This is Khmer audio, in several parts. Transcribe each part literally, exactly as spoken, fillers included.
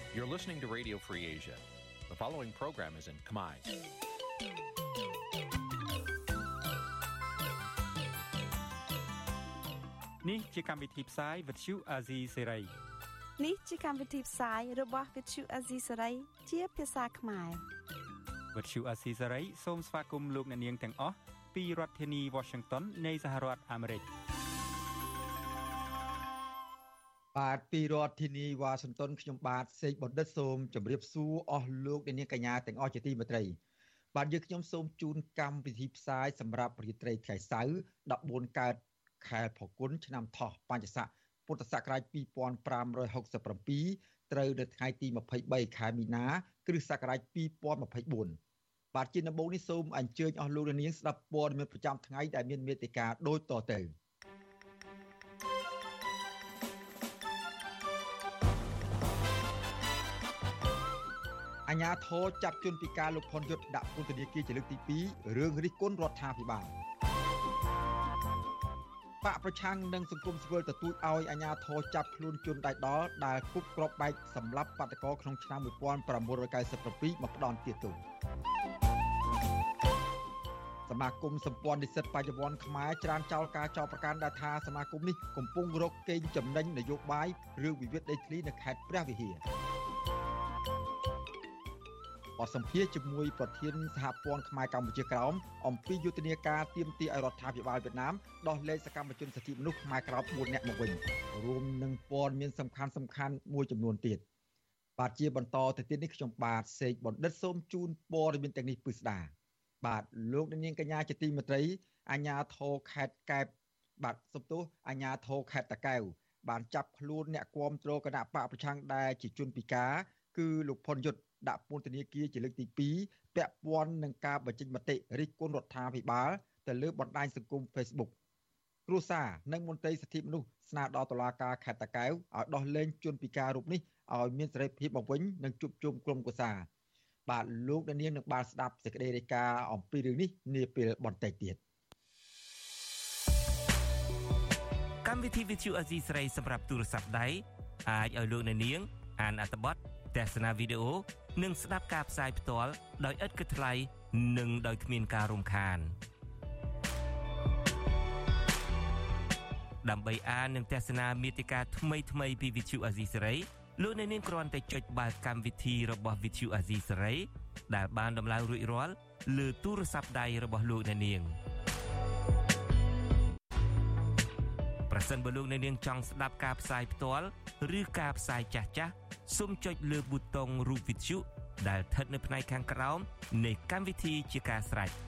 You're listening to Radio Free Asia. The following program is in Khmer. នេះជាកម្មវិធីផ្សាយ Vuthu Azizi Serai នេះជាកម្មវិធីផ្សាយរបស់ Vuthu Azizi Serai ជាភាសាខ្មែរ Vuthu Azizi Serai សូមស្វាគមន៍លោកអ្នកនាងទាំងអស់ពីរដ្ឋធានី Washington នៃសហរដ្ឋអាមេរិកបាទពីរដ្ឋធានី Washington ខ្ញុំបាទសេកបណ្ឌិតសូមជម្រាបសួរអស់លោកអ្នកនាងកញ្ញាទាំងអស់ជាទីមេត្រីបាទយើងខ្ញុំសូមជូនកម្មវិធីផ្សាយសម្រាប់រាត្រីថ្ងៃសៅរ៍ដប់បួនកើតខែផល្គុនឆ្នាំថោះបัญចស័កពុទ្ធសករាជពីរពាន់ប្រាំរយហុកសិបប្រាំពីរត្រូវនៅថ្ងៃទីម្ភៃបីខែមីនាគ្រិស្តសករាជពីរពាន់ម្ភៃបួនបាទជាដំបូងនេះសូមអញ្ជើញអស់លោកអ្នកនាងស្ដាប់ព័ត៌មានប្រចាំថ្ងៃដែលមានមេត្តាដូចតទៅអាជ្ញាធរចាប់ជនពិការលោកផុនយុទ្ធដាក់ពន្ធនាគារជាលើកទីពីររឿងរិះគន់រដ្ឋាភិបាលបកប្រឆាំងនិងសង្គមស៊ីវិលទទូចឲ្យអាជ្ញាធរចាប់ខ្លួនជនដៃដល់ដែលគប់គ្រាប់បែកសម្លាប់បាតកោក្នុងឆ្នាំmột nghìn chín trăm chín mươi bảyមកផ្ដន់ទៀតទៅសមាគមសម្ព័ន្ធនិស្សិតបច្ចុប្បន្នខ្មែរច្រានចោលការចោទប្រកាន់ដែលថាសមាគមនេះកំពុងរកកេងចំណេញនយោបាយរឿងវិវាទដីធ្លីនៅខេត្តព្រះវិហារបទសម្ភាសន៍ជាមួយប្រធានសហព័ន្ធខ្មែរកម្ពុជាក្រោមអំពីយុទ្ធនាការទាមទារឲ្យរដ្ឋាភិបាលវៀតណាមដោះលែងសកម្មជនសិទ្ធិមនុស្សខ្មែរក្រោមបួននាក់មកវិញរួមនឹងព័ត៌មានសំខាន់សំខាន់មួយចំនួនទៀតបាទជាបន្តទៅទៀតនេះខ្ញុំបាទសេកបណ្ឌិតសូមជូនព័ត៌មានទាំងនេះពិស្ដាបាទលោកនាងកញ្ញាជាទីមេត្រីអាជ្ញាធរខេត្តកែបបាទសុំទោសអាជ្ញាធរខេត្តតាកែវបានចាប់ខ្លួនអ្នកគាំទ្រគណៈបកប្រឆាំងដែលជាជនពិការគឺលោកផុនយុទ្ធដាក់ពន្ធនាគារជាលើកទីពីរពាក់ព័ន្ធនឹងការបញ្ចេញមតិរិះគន់រដ្ឋាភិបាលទៅលើបណ្ដាញសង្គម Facebook គ្រួសារនិងមន្ត្រីសិទ្ធិមនុស្សស្នើដល់តុលាការខេត្តតាកែវឲ្យដោះលែងជនពិការរូបនេះឲ្យមានសេរីភាពមកវិញនិងជួបជុំក្រុមគ្រួសារបាទលោកអ្នកនាងនឹងបានស្ដាប់សេចក្តីរាយការណ៍អំពីរឿងនេះនាពេលបន្តិចទៀតកម្មវិធី Vuthu Azizi Serai សម្រាប់ទូរស័ព្ទដៃអាចឲ្យលោកអ្នកនាងអានអត្ថបទទស្សនាវីដេអូនិងស្ដាប់ការផ្សាយផ្ទាល់ដោយឥតគិតថ្លៃនិងដោយគ្មានការរំខានដើម្បីអាននិងទស្សនាមាតិកាថ្មីៗពី Vuthu Azizi Serai លោកអ្នកនាងគ្រាន់តែចុចបាល់កម្មវិធីរបស់ Vuthu Azizi Serai ដែលបានដំឡើងរួចរាល់លើទូរស័ព្ទដៃរបស់លោកអ្នកនាងប្រសិនបើលោកអ្នកនាងចង់ស្ដាប់ការផ្សាយផ្ទាល់ឬការផ្សាយចាស់ៗសូមចុចលើប៊ូតុងរូបវិទ្យុដែលស្ថិតនៅផ្នែកខាងក្រោមនៃកម្មវិធីជាការស្រេច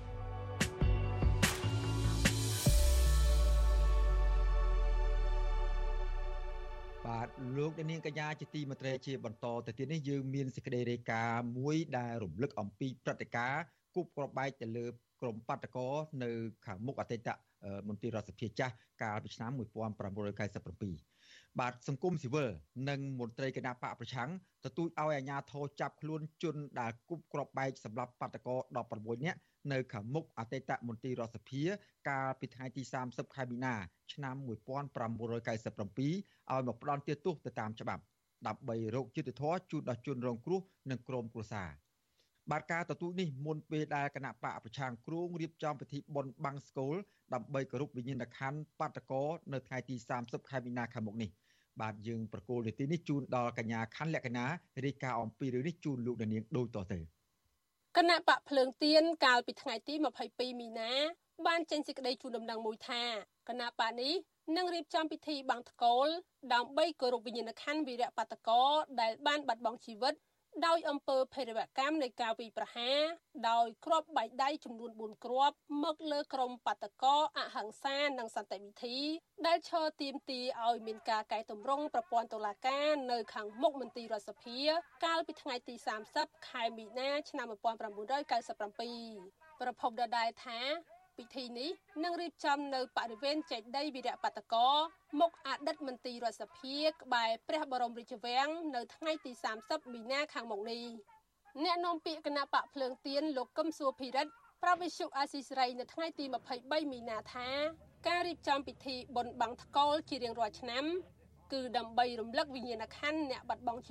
បាទលោកនាងកញ្ញាជាទីមេត្រីជាបន្តទៅទៀតនេះយើងមានសេចក្តីរាយការណ៍មួយដែលរំលឹកអំពីព្រឹត្តិការណ៍គប់គ្រាប់បែកទៅលើក្រុមបាតកោនៅខាងមុខអតីតមន្ត្រីរដ្ឋសភាចាស់កាលពីឆ្នាំmột nghìn chín trăm chín mươi bảyបាទសង្គមស៊ីវិលនិងមន្ត្រីគណៈបកប្រឆាំងទទូចឲ្យអាជ្ញាធរចាប់ខ្លួនជនដែលគប់គ្រាប់បែកសម្រាប់បាតកោដប់ប្រាំមួយនាក់នៅខាងមុខអតីតមន្ត្រីរដ្ឋសភាកាលពីថ្ងៃទីសាមសិបខែមីនាឆ្នាំmột nghìn chín trăm chín mươi bảyឲ្យមកផ្ដន់ទោសទៅតាមច្បាប់ដើម្បីរកយុត្តិធម៌ជូនដល់ជនរងគ្រោះនិងក្រុមគ្រួសារបាទការទទូចនេះមុនពេលដែលគណៈបកប្រឆាំងគ្រោងរៀបចំពិធីបុណ្យបង្សកូលដើម្បីគោរពវិញ្ញាណក្ខន្ធបាតកោនៅថ្ងៃទីសាមសិបខែមីនាខាងមុខនេះបាទយើងប្រកូលនីតិនេះជូនដល់កញ្ញាខណ្ឌលក្ខណារាយការណ៍អំពីរឿងនេះជូនលោកនាងដូចតទៅគណៈបកភ្លើងទៀនកាលពីថ្ងៃទីម្ភៃពីរមីនាបានចេញសេចក្តីជូនដំណឹងមួយថាគណៈបកនេះនឹងរៀបចំពិធីបង្សកូលដើម្បីគោរពវិញ្ញាណក្ខន្ធវីរៈបាតកោដែលបានបាត់បង់ជីវិតដោយអំពើភេរវកម្មនៃការវាយប្រហារដោយគ្រាប់បែកដៃចំនួនបួនគ្រាប់មកលើក្រុមបាតកោអហិង្សានិងសន្តិវិធីដែលឈរទាមទារឲ្យមានការកែតម្រង់ប្រព័ន្ធតុលាការនៅខាងមុខមន្ទីររដ្ឋសភាកាលពីថ្ងៃទីសាមសិបខែមីនាឆ្នាំmột nghìn chín trăm chín mươi bảyប្រពន្ធដដែលថាពិធីនេះនឹងរៀបចំនៅបរិវេណចេតិយវីរៈបាតកោមុខអតីតមន្ត្រីរដ្ឋសភាក្បែរព្រះបរមរាជវាំងនៅថ្ងៃទីសាមសិបមីនាខាងមុខនេះអ្នកនាំពាក្យគណៈបកភ្លើងទៀនលោកកឹមសុភិរិទ្ធប្រាប់វិទ្យុអាស៊ីសេរីនៅថ្ងៃទីម្ភៃបីមីនាថាការរៀបចំពិធីបុណ្យបង្សកូលជារៀងរាល់ឆ្នាំគឺដើម្បីរំលឹកវិញ្ញាណក្ខន្ធអ្នកបាត់បង់ជីវិត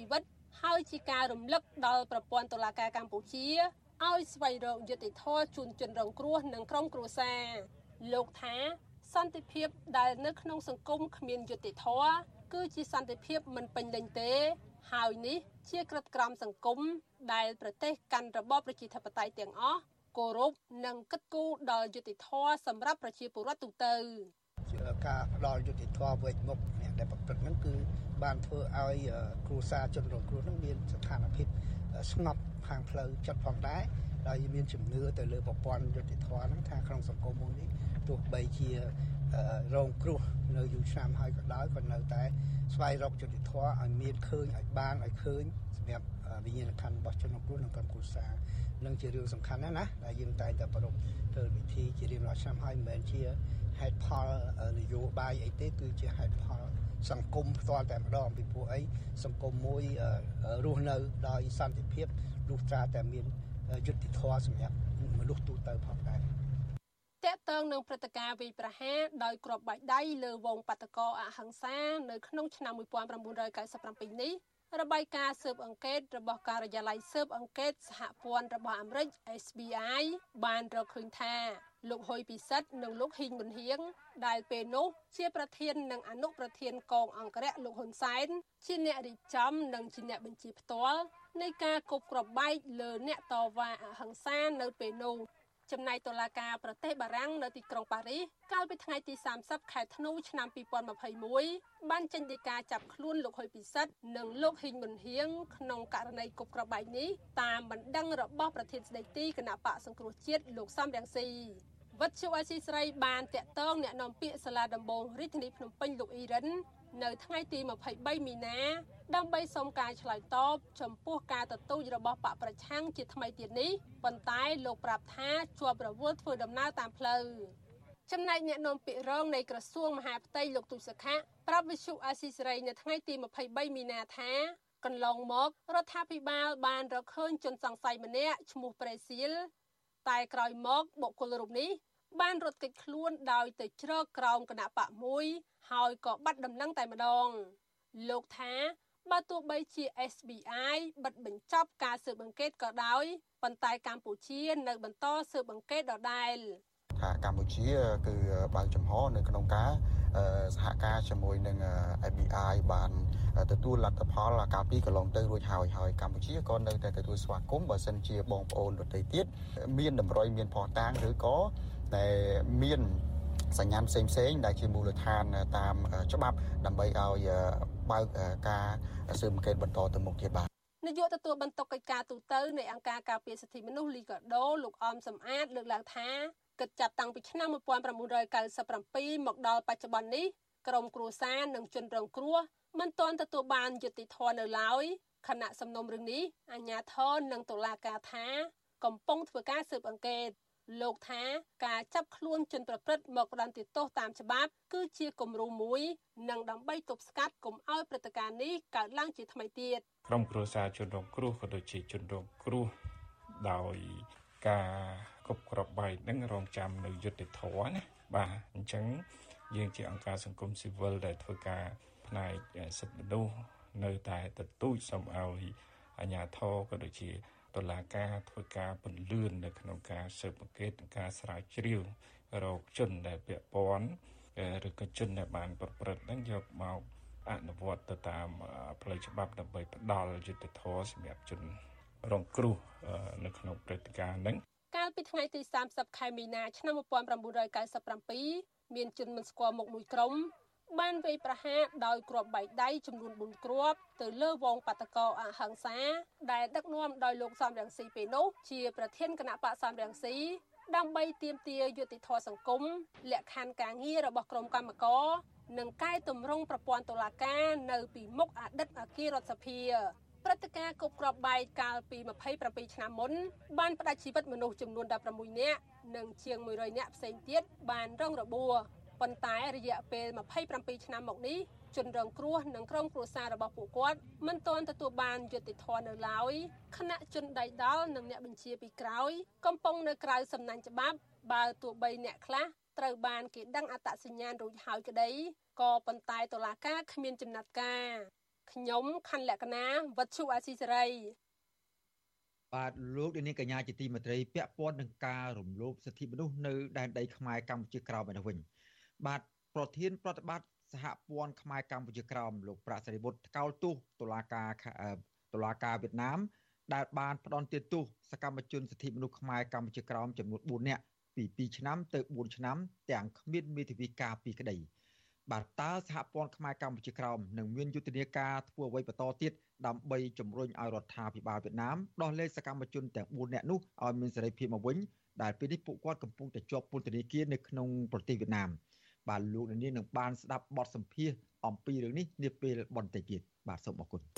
ហើយជាការរំលឹកដល់ប្រព័ន្ធតុលាការកម្ពុជាឲ្យស្វែងរកយុត្តិធម៌ជូនជនរងគ្រោះនិងក្រុមគ្រួសារលោកថាសន្តិភាពដែលនៅក្នុងសង្គមគ្មានយុត្តិធម៌គឺជាសន្តិភាពមិនពេញលេញទេហើយនេះជាក្រិតក្រមសង្គមដែលប្រទេសកាន់របបប្រជាធិបតេយ្យទាំងអស់គោរពនិងគិតគូរដល់យុត្តិធម៌សម្រាប់ប្រជាពលរដ្ឋទូទៅការផ្ដល់យុត្តិធម៌វេជ្ជមុខអ្នកដែលប្រព្រឹត្តហ្នឹងគឺបានធ្វើឲ្យគ្រួសារជនរងគ្រោះហ្នឹងមានស្ថានភាពស្ងប់ខាងផ្លូវចិត្តផងដែរដោយមានជំនឿទៅលើប្រព័ន្ធយុត្តិធម៌ហ្នឹងថាក្នុងសង្គមមួយនេះទោះបីជារងគ្រោះនៅយូរឆ្នាំហើយក៏ដោយក៏នៅតែស្វែងរកយុត្តិធម៌ឲ្យមានឃើញឲ្យបានឲ្យឃើញសម្រាប់វិញ្ញាណក្ខន្ធរបស់ជនរងគ្រោះនិងក្រុមគ្រួសារនឹងជារឿងសំខាន់ណាស់ណាដែលយើងតែងតែប្រពៃធ្វើពិធីជារៀងរាល់ឆ្នាំហើយមិនមែនជាហេតុផលនយោបាយអីទេគឺជាហេតុផលសង្គមផ្ទាល់តែម្ដងពីព្រោះអីសង្គមមួយរស់នៅដោយសន្តិភាពលុះត្រាតែមានយុត្តិធម៌សម្រាប់មនុស្សទូទៅផងដែរតេតើងនឹងព្រឹត្តិការណ៍វាយប្រហារដោយគ្រាប់បែកដៃលើវងបាតកោអហិង្សានៅក្នុងឆ្នាំmột nghìn chín trăm chín mươi bảyនេះរបាយការណ៍ស៊ើបអង្កេតរបស់ការិយាល័យស៊ើបអង្កេតសហព័ន្ធរបស់អាមេរិក S B I បានរកឃើញថាលោកហ៊ុយពិសិដ្ឋនិងលោកហ៊ីងមុនហៀងដែលពេលនោះជាប្រធាននិងអនុប្រធានកងអង្គរៈលោកហ៊ុនសែនជាអ្នករៀបចំនិងជាអ្នកបញ្ជាផ្ទាល់នៃការគប់គ្រាប់បែកលើអ្នកតវ៉ាអហិង្សានៅពេលនោះចំណែកតុលាការប្រទេសបារាំងនៅទីក្រុងប៉ារីសកាលពីថ្ងៃទីសាមសិបខែធ្នូឆ្នាំពីរពាន់ម្ភៃមួយបានចេញដីកាចាប់ខ្លួនលោកហ៊ុយពិសិដ្ឋនិងលោកហ៊ីងមុនហៀងក្នុងករណីគប់គ្រាប់បែកនេះតាមបណ្ដឹងរបស់ប្រធានស្ដីទីគណៈបកសង្គ្រោះជាតិលោកសំរងស៊ីវត្តជាអាស៊ីស្រីបានតាក់ទងអ្នកនាំពាក្យសាលាដំបងរាជធានីភ្នំពេញលោកអ៊ីរ៉ាននៅថ្ងៃទីម្ភៃបីមីនាដើម្បីសុំការឆ្លើយតបចំពោះការទទូចរបស់បកប្រឆាំងជាថ្មីទៀតនេះប៉ុន្តែលោកប្រាប់ថាជាប់រវល់ធ្វើដំណើរតាមផ្លូវចំណែកអ្នកនាំពាក្យរងនៃក្រសួងមហាផ្ទៃលោកទូចសុខាប្រាប់វិទ្យុអាស៊ីសេរីនៅថ្ងៃទីម្ភៃបីមីនាថាកន្លងមករដ្ឋាភិបាលបានរកឃើញជនសង្ស័យម្នាក់ឈ្មោះប្រេស៊ីលតែក្រោយមកបុគ្គលរូបនេះបានរត់គេចខ្លួនដោយទៅជ្រកក្រោមគណៈបកមួយហើយក៏បាត់ដំណឹងតែម្ដងលោកថាបើទោះបីជា S B I បិទបញ្ចប់ការស៊ើបអង្កេតក៏ដោយប៉ុន្តែកម្ពុជានៅបន្តស៊ើបអង្កេតដដែលថាកម្ពុជាគឺបើកចំហនៅក្នុងការសហការជាមួយនឹង F B I បានទទួលលទ្ធផលកាលពីកន្លងទៅរួចហើយហើយកម្ពុជាក៏នៅតែទទួលស្វាគមន៍បើសិនជាបងប្អូនដទៃទៀតមានតម្រុយមានភស្តុតាងឬក៏តែមានសញ្ញាផ្សេងផ្សេងដែលជាមូលដ្ឋានតាមច្បាប់ដើម្បីឲ្យបើកការស៊ើបអង្កេតបន្តទៅមុខទៀតបាទនាយកទទួលបន្ទុកកិច្ចការទូតនៃអង្គការការពារសិទ្ធិមនុស្សលីកាដូលោកអមសំអាតលើកឡើងថាគិតចាប់តាំងពីឆ្នាំmột nghìn chín trăm chín mươi bảyមកដល់បច្ចុប្បន្ននេះក្រុមគ្រួសារនិងជនរងគ្រោះមិនទាន់ទទួលបានយុត្តិធម៌នៅឡើយខណៈសំណុំរឿងនេះអាជ្ញាធរនិងតុលាការថាកំពុងធ្វើការស៊ើបអង្កេតលោកថាការចាប់ខ្លួនជនប្រព្រឹត្តមកផ្ដន្ទាទោសតាមច្បាប់គឺជាគំរូមួយនិងដើម្បីទប់ស្កាត់កុំឲ្យព្រឹត្តិការណ៍នេះកើតឡើងជាថ្មីទៀតក្រុមគ្រួសារជនរងគ្រោះក៏ដូចជាជនរងគ្រោះដោយការគប់គ្រាប់បែកនឹងរងចាំនៅយុត្តិធម៌ណាបាទអញ្ចឹងយើងជាអង្គការសង្គមស៊ីវិលដែលធ្វើការផ្នែកសិទ្ធិមនុស្សនៅតែទទូចសូមឲ្យអាជ្ញាធរក៏ដូចជាតុលាការធ្វើការពន្លឿននៅក្នុងការស៊ើបអង្កេតនិងការស្រាវជ្រាវរកជនដែលពាក់ព័ន្ធឬក៏ជនដែលបានប្រព្រឹត្តនឹងយកមកអនុវត្តទៅតាមផ្លូវច្បាប់ដើម្បីផ្ដល់យុត្តិធម៌សម្រាប់ជនរងគ្រោះនៅក្នុងព្រឹត្តិការណ៍ហ្នឹងកាលពីថ្ងៃទីសាមសិបខែមីនាឆ្នាំmột nghìn chín trăm chín mươi bảyមានជនមិនស្គាល់មុខមួយក្រុមបានវាយប្រហារដោយគ្រាប់បែកដៃចំនួនបួនគ្រាប់ទៅលើវងបាតកោអហិង្សាដែលដឹកនាំដោយលោកសំរងស៊ីពេលនោះជាប្រធានគណៈបកសំរងស៊ីដើម្បីទាមទារយុត្តិធម៌សង្គមលក្ខខណ្ឌការងាររបស់ក្រុមកម្មករនិងកែតម្រង់ប្រព័ន្ធតុលាការនៅពីមុខអតីតអគាររដ្ឋសភាព្រឹត្តិការណ៍គប់គ្រាប់បែកកាលពីម្ភៃប្រាំពីរឆ្នាំមុនបានផ្តាច់ជីវិតមនុស្សចំនួនដប់ប្រាំមួយនាក់និងជាងមួយរយនាក់ផ្សេងទៀតបានរងរបួសប៉ុន្តែរយៈពេលម្ភៃប្រាំពីរឆ្នាំមកនេះជនរងគ្រោះនិងក្រុមគ្រួសាររបស់ពួកគាត់មិនទាន់ទទួលបានយុត្តិធម៌នៅឡើយខណៈជនដៃដល់និងអ្នកបញ្ជាពីក្រោយកំពុងនៅក្រៅសំណាញ់ច្បាប់បើទោះបីអ្នកខ្លះត្រូវបានគេដឹងអត្តសញ្ញាណរួចហើយក្តីក៏ប៉ុន្តែតុលាការគ្មានចំណាត់ការខ្ញុំខណ្ឌលក្ខណាវត្ថុអាស៊ីសេរីបាទលោកនាងកញ្ញាជាទីមេត្រីពាក់ព័ន្ធនឹងការរំលោភសិទ្ធិមនុស្សនៅដែនដីខ្មែរកម្ពុជាក្រោមឯនោះវិញបាទប្រធានប្រតិបត្តិសហព័ន្ធខ្មែរកម្ពុជាក្រោមលោកប្រាក់សេរីវុឌ្ឍថ្កោលទោសតុលាការតុលាការវៀតណាមដែលបានផ្ដន្ទាទោសសកម្មជនសិទ្ធិមនុស្សខ្មែរកម្ពុជាក្រោមចំនួនបួននាក់ពីពីរឆ្នាំទៅបួនឆ្នាំទាំងគ្មានមេធាវីការពីក្តីបាទតើសហព័ន្ធខ្មែរកម្ពុជាក្រោមនឹងមានយុទ្ធនាការធ្វើអ្វីបន្តទៀតដើម្បីជំរុញឲ្យរដ្ឋាភិបាលវៀតណាមដោះលែងសកម្មជនទាំងបួននាក់នោះឲ្យមានសេរីភាពមកវិញដែលពេលនេះពួកគាត់កំពុងតែជាប់ពន្ធនាគារនៅក្នុងប្រទេសវៀតណាមបាទលោកនាងនឹងបានស្ដាប់បទសម្ភាសន៍អំពីរឿងនេះនាពេលបន្តិចទៀតបាទសូមអរគុណ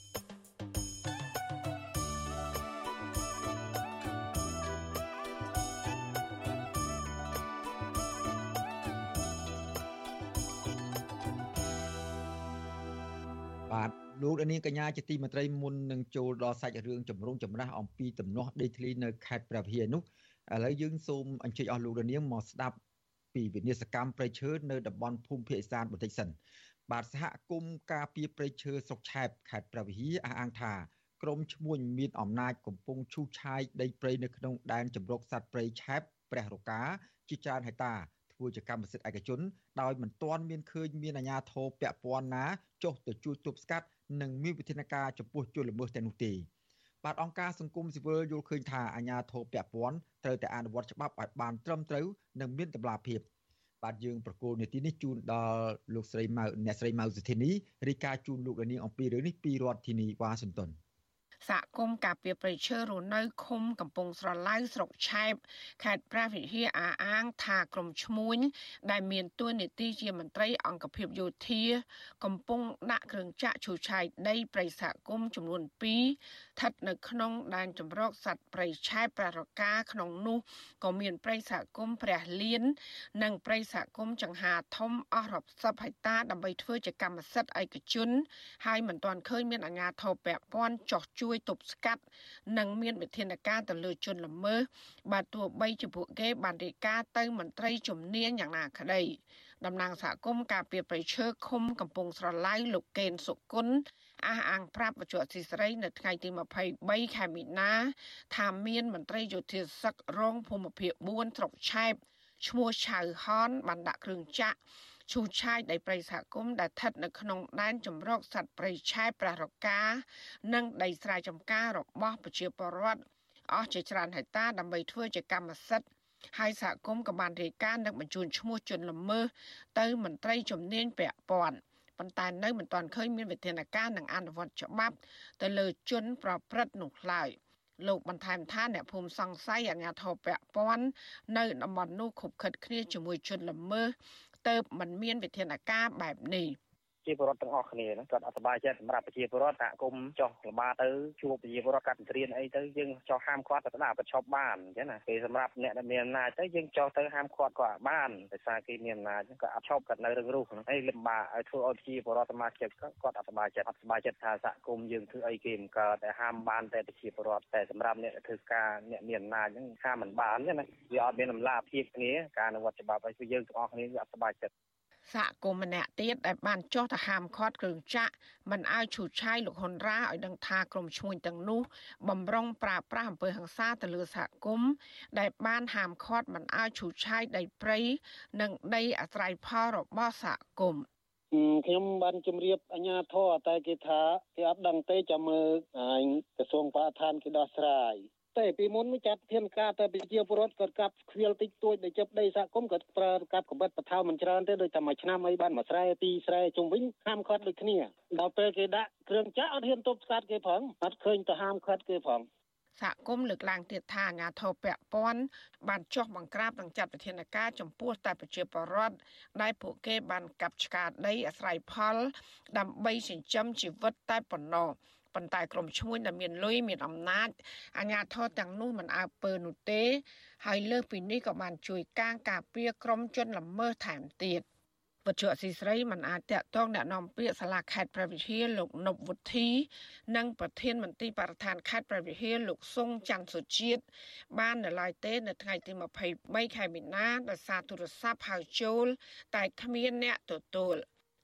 បាទលោកនាងកញ្ញាជាទីមេត្រីមុននឹងចូលដល់សាច់រឿងចម្រូងចម្រាសអំពីទំនាស់ដីធ្លីនៅខេត្តព្រះវិហារនោះឥឡូវយើងសូមអញ្ជើញអស់លោកនាងមកស្ដាប់ពីវិនិស្សកម្មព្រៃឈើនៅតំបន់ភូមិភាគឦសានបន្តិចសិនបាទសហគមន៍ការពារព្រៃឈើស្រុកឆែបខេត្តព្រះវិហារអះអាងថាក្រមឈ្មួញមានអំណាចកំពុងឈូសឆាយដីព្រៃនៅក្នុងដែនជម្រកសត្វព្រៃឆែបព្រះរកាជាច្រើនហិកតាធ្វើជាកម្មសិទ្ធិឯកជនដោយមិនទាន់មានឃើញមានអាជ្ញាធរពាក់ព័ន្ធណាចុះទៅជួយទប់ស្កាត់និងមានវិធានការចំពោះជនល្មើសទាំងនោះទេបាទអង្គការសង្គមស៊ីវិលយល់ឃើញថាអាជ្ញាធរពាក់ព័ន្ធត្រូវតែអនុវត្តច្បាប់ឲ្យបានត្រឹមត្រូវនិងមានតម្លាភាពបាទយើងប្រកូលនាទីនេះជូនដល់លោកស្រីម៉ៅអ្នកស្រីម៉ៅសុធានីរាយការណ៍ជូនលោកនាងអំពីរឿងនេះពីរដ្ឋធានីវ៉ាស៊ីនតោនសហគមន៍ការពារព្រៃឈើរស់នៅឃុំកំពង់ស្រឡៅស្រុកឆែបខេត្តព្រះវិហារអះអាងថាក្រុមឈ្មួញដែលមានតួនាទីជាមន្ត្រីអង្គភាពយោធាកំពុងដាក់គ្រឿងចាក់ឈូសឆាយដីព្រៃសហគមន៍ចំនួនពីរស្ថិតនៅក្នុងដែនជម្រកសត្វព្រៃឆែបព្រះរកាក្នុងនោះក៏មានព្រៃសហគមន៍ព្រះលៀននិងព្រៃសហគមន៍ចង្ហាធំអស់រាប់សិបហិកតាដើម្បីធ្វើជាកម្មសិទ្ធិឯកជនហើយមិនទាន់ឃើញមានអាជ្ញាធរពាក់ព័ន្ធចុះជួយទប់ស្កាត់និងមានវិធានការទៅលើជនល្មើសបាទទោះបីជាពួកគេបានរាយការណ៍ទៅមន្ត្រីជំនាញយ៉ាងណាក្តីតំណាងសហគមន៍ការពារព្រៃឈើឃុំកំពង់ស្រឡៅលោកកេនសុគន្ធអះអាងប្រាប់បច្ចុប្បន្នស៊ីស្រីនៅថ្ងៃទីម្ភៃបីខែមីនាថាមានមន្ត្រីយោធាសឹករងភូមិភាគបួនស្រុកឆែបឈ្មោះឆៅហនបានដាក់គ្រឿងចាក់ឈូសឆាយដីព្រៃសហគមន៍ដែលស្ថិតនៅក្នុងដែនជម្រកសត្វព្រៃឆែបព្រះរកានិងដីស្រែចម្ការរបស់ប្រជាពលរដ្ឋអស់ជាច្រើនហិកតាដើម្បីធ្វើជាកម្មសិទ្ធិហើយសហគមន៍ក៏បានរាយការណ៍និងបញ្ជូនឈ្មោះជនល្មើសទៅមន្ត្រីជំនាញពាក់ព័ន្ធប៉ុន្តែនៅមិនទាន់ឃើញមានវិធានការនិងអនុវត្តច្បាប់ទៅលើជនប្រព្រឹត្តនោះឡើយលោកបន្ថែមថាអ្នកភូមិសង្ស័យអាជ្ញាធរពាក់ព័ន្ធនៅតំបន់នោះខុបខិតគ្នាជាមួយជនល្មើសទើបមិនមានវិធានការបែបនេះជាពលរដ្ឋទាំងអស់គ្នាគាត់អត់សប្បាយចិត្តសម្រាប់ប្រជាពលរដ្ឋសហគមន៍ចោះល្បាតទៅជួបប្រជាពលរដ្ឋកាត់ត្រៀនអីទៅយើងចោះហាមឃាត់ទៅស្ដាប់បញ្ឈប់បានអញ្ចឹងណាពេលសម្រាប់អ្នកដែលមានអំណាចទៅយើងចោះទៅហាមឃាត់ក៏បានដោយសារគេមានអំណាចក៏អត់ឈប់គាត់នៅរឹងរូសហើយលំបាកឲ្យធ្វើឲ្យប្រជាពលរដ្ឋសមាជិកគាត់អត់សប្បាយចិត្តអត់សប្បាយចិត្តថាសហគមន៍យើងធ្វើអីគេមិនកើតតែហាមបានតែប្រជាពលរដ្ឋតែសម្រាប់អ្នកធ្វើការអ្នកមានអំណាចហ្នឹងហាមមិនបានអញ្ចឹងណាវាអត់មានតម្លាភាពគ្នាការអនុវត្តច្បាប់ឲ្យយើងទាំងអស់គ្នាអត់សប្បាយចិត្តសហគមន៍ម្នាក់ទៀតដែលបានចុះទៅហាមឃាត់គ្រឿងចាក់មិនឲ្យឈូសឆាយលោកហ៊ុនរ៉ាឲ្យដឹងថាក្រុមឈ្មួញទាំងនោះបំរុងប្រើប្រាស់អំពើហិង្សាទៅលើសហគមន៍ដែលបានហាមឃាត់មិនឲ្យឈូសឆាយដីព្រៃនិងដីអាស្រ័យផលរបស់សហគមន៍ខ្ញុំបានជម្រាបអាជ្ញាធរតែគេថាគេអត់ដឹងទេចាំមើលក្រសួងបរិស្ថានគេដោះស្រាយតែពីមុនមិនចាត់ធានការតែប្រជាពលរដ្ឋគាត់កាប់ខ្វៀលតិចតួចដែលចាប់ដីសហគមន៍គាត់ប្រើកាប់កបិតបថៅមិនច្រើនទេដូចតែមួយឆ្នាំអីបានមួយស្រែពីរស្រែជុំវិញហាមឃាត់ដូចគ្នាដល់ពេលគេដាក់គ្រឿងចាក់អត់ហ៊ានទប់ស្កាត់គេផងអត់ឃើញទៅហាមឃាត់គេផងសហគមន៍លើកឡើងទៀតថាអាជ្ញាធរពាក់ព័ន្ធបានចុះបង្ក្រាបនិងចាត់វិធានការចំពោះតែប្រជាពលរដ្ឋដែលពួកគេបានកាប់ឆ្ការដីអាស្រ័យផលដើម្បីចិញ្ចឹមជីវិតតែប៉ុណ្ណោះប៉ុន្តែក្រុមឈ្មួញដែលមានលុយមានអំណាចអាជ្ញាធរទាំងនោះមិនអើពើនោះទេហើយលើសពីនេះក៏បានជួយកាងការពារក្រុមជនល្មើសថែមទៀតវិទ្យុអស៊ីស្រីមិនអាចតាក់ទងអ្នកនាំពាក្យសាលាខេត្តព្រះវិហារលោកនប់វុធីនិងប្រធានមន្ត្រីបរិស្ថានខេត្តព្រះវិហារលោកសុងច័ន្ទសុជាតិបាននៅឡើយទេនៅថ្ងៃទីម្ភៃបីខែមីនាដោយសារទូរស័ព្ទហៅចូលតែគ្មានអ្នកទទួល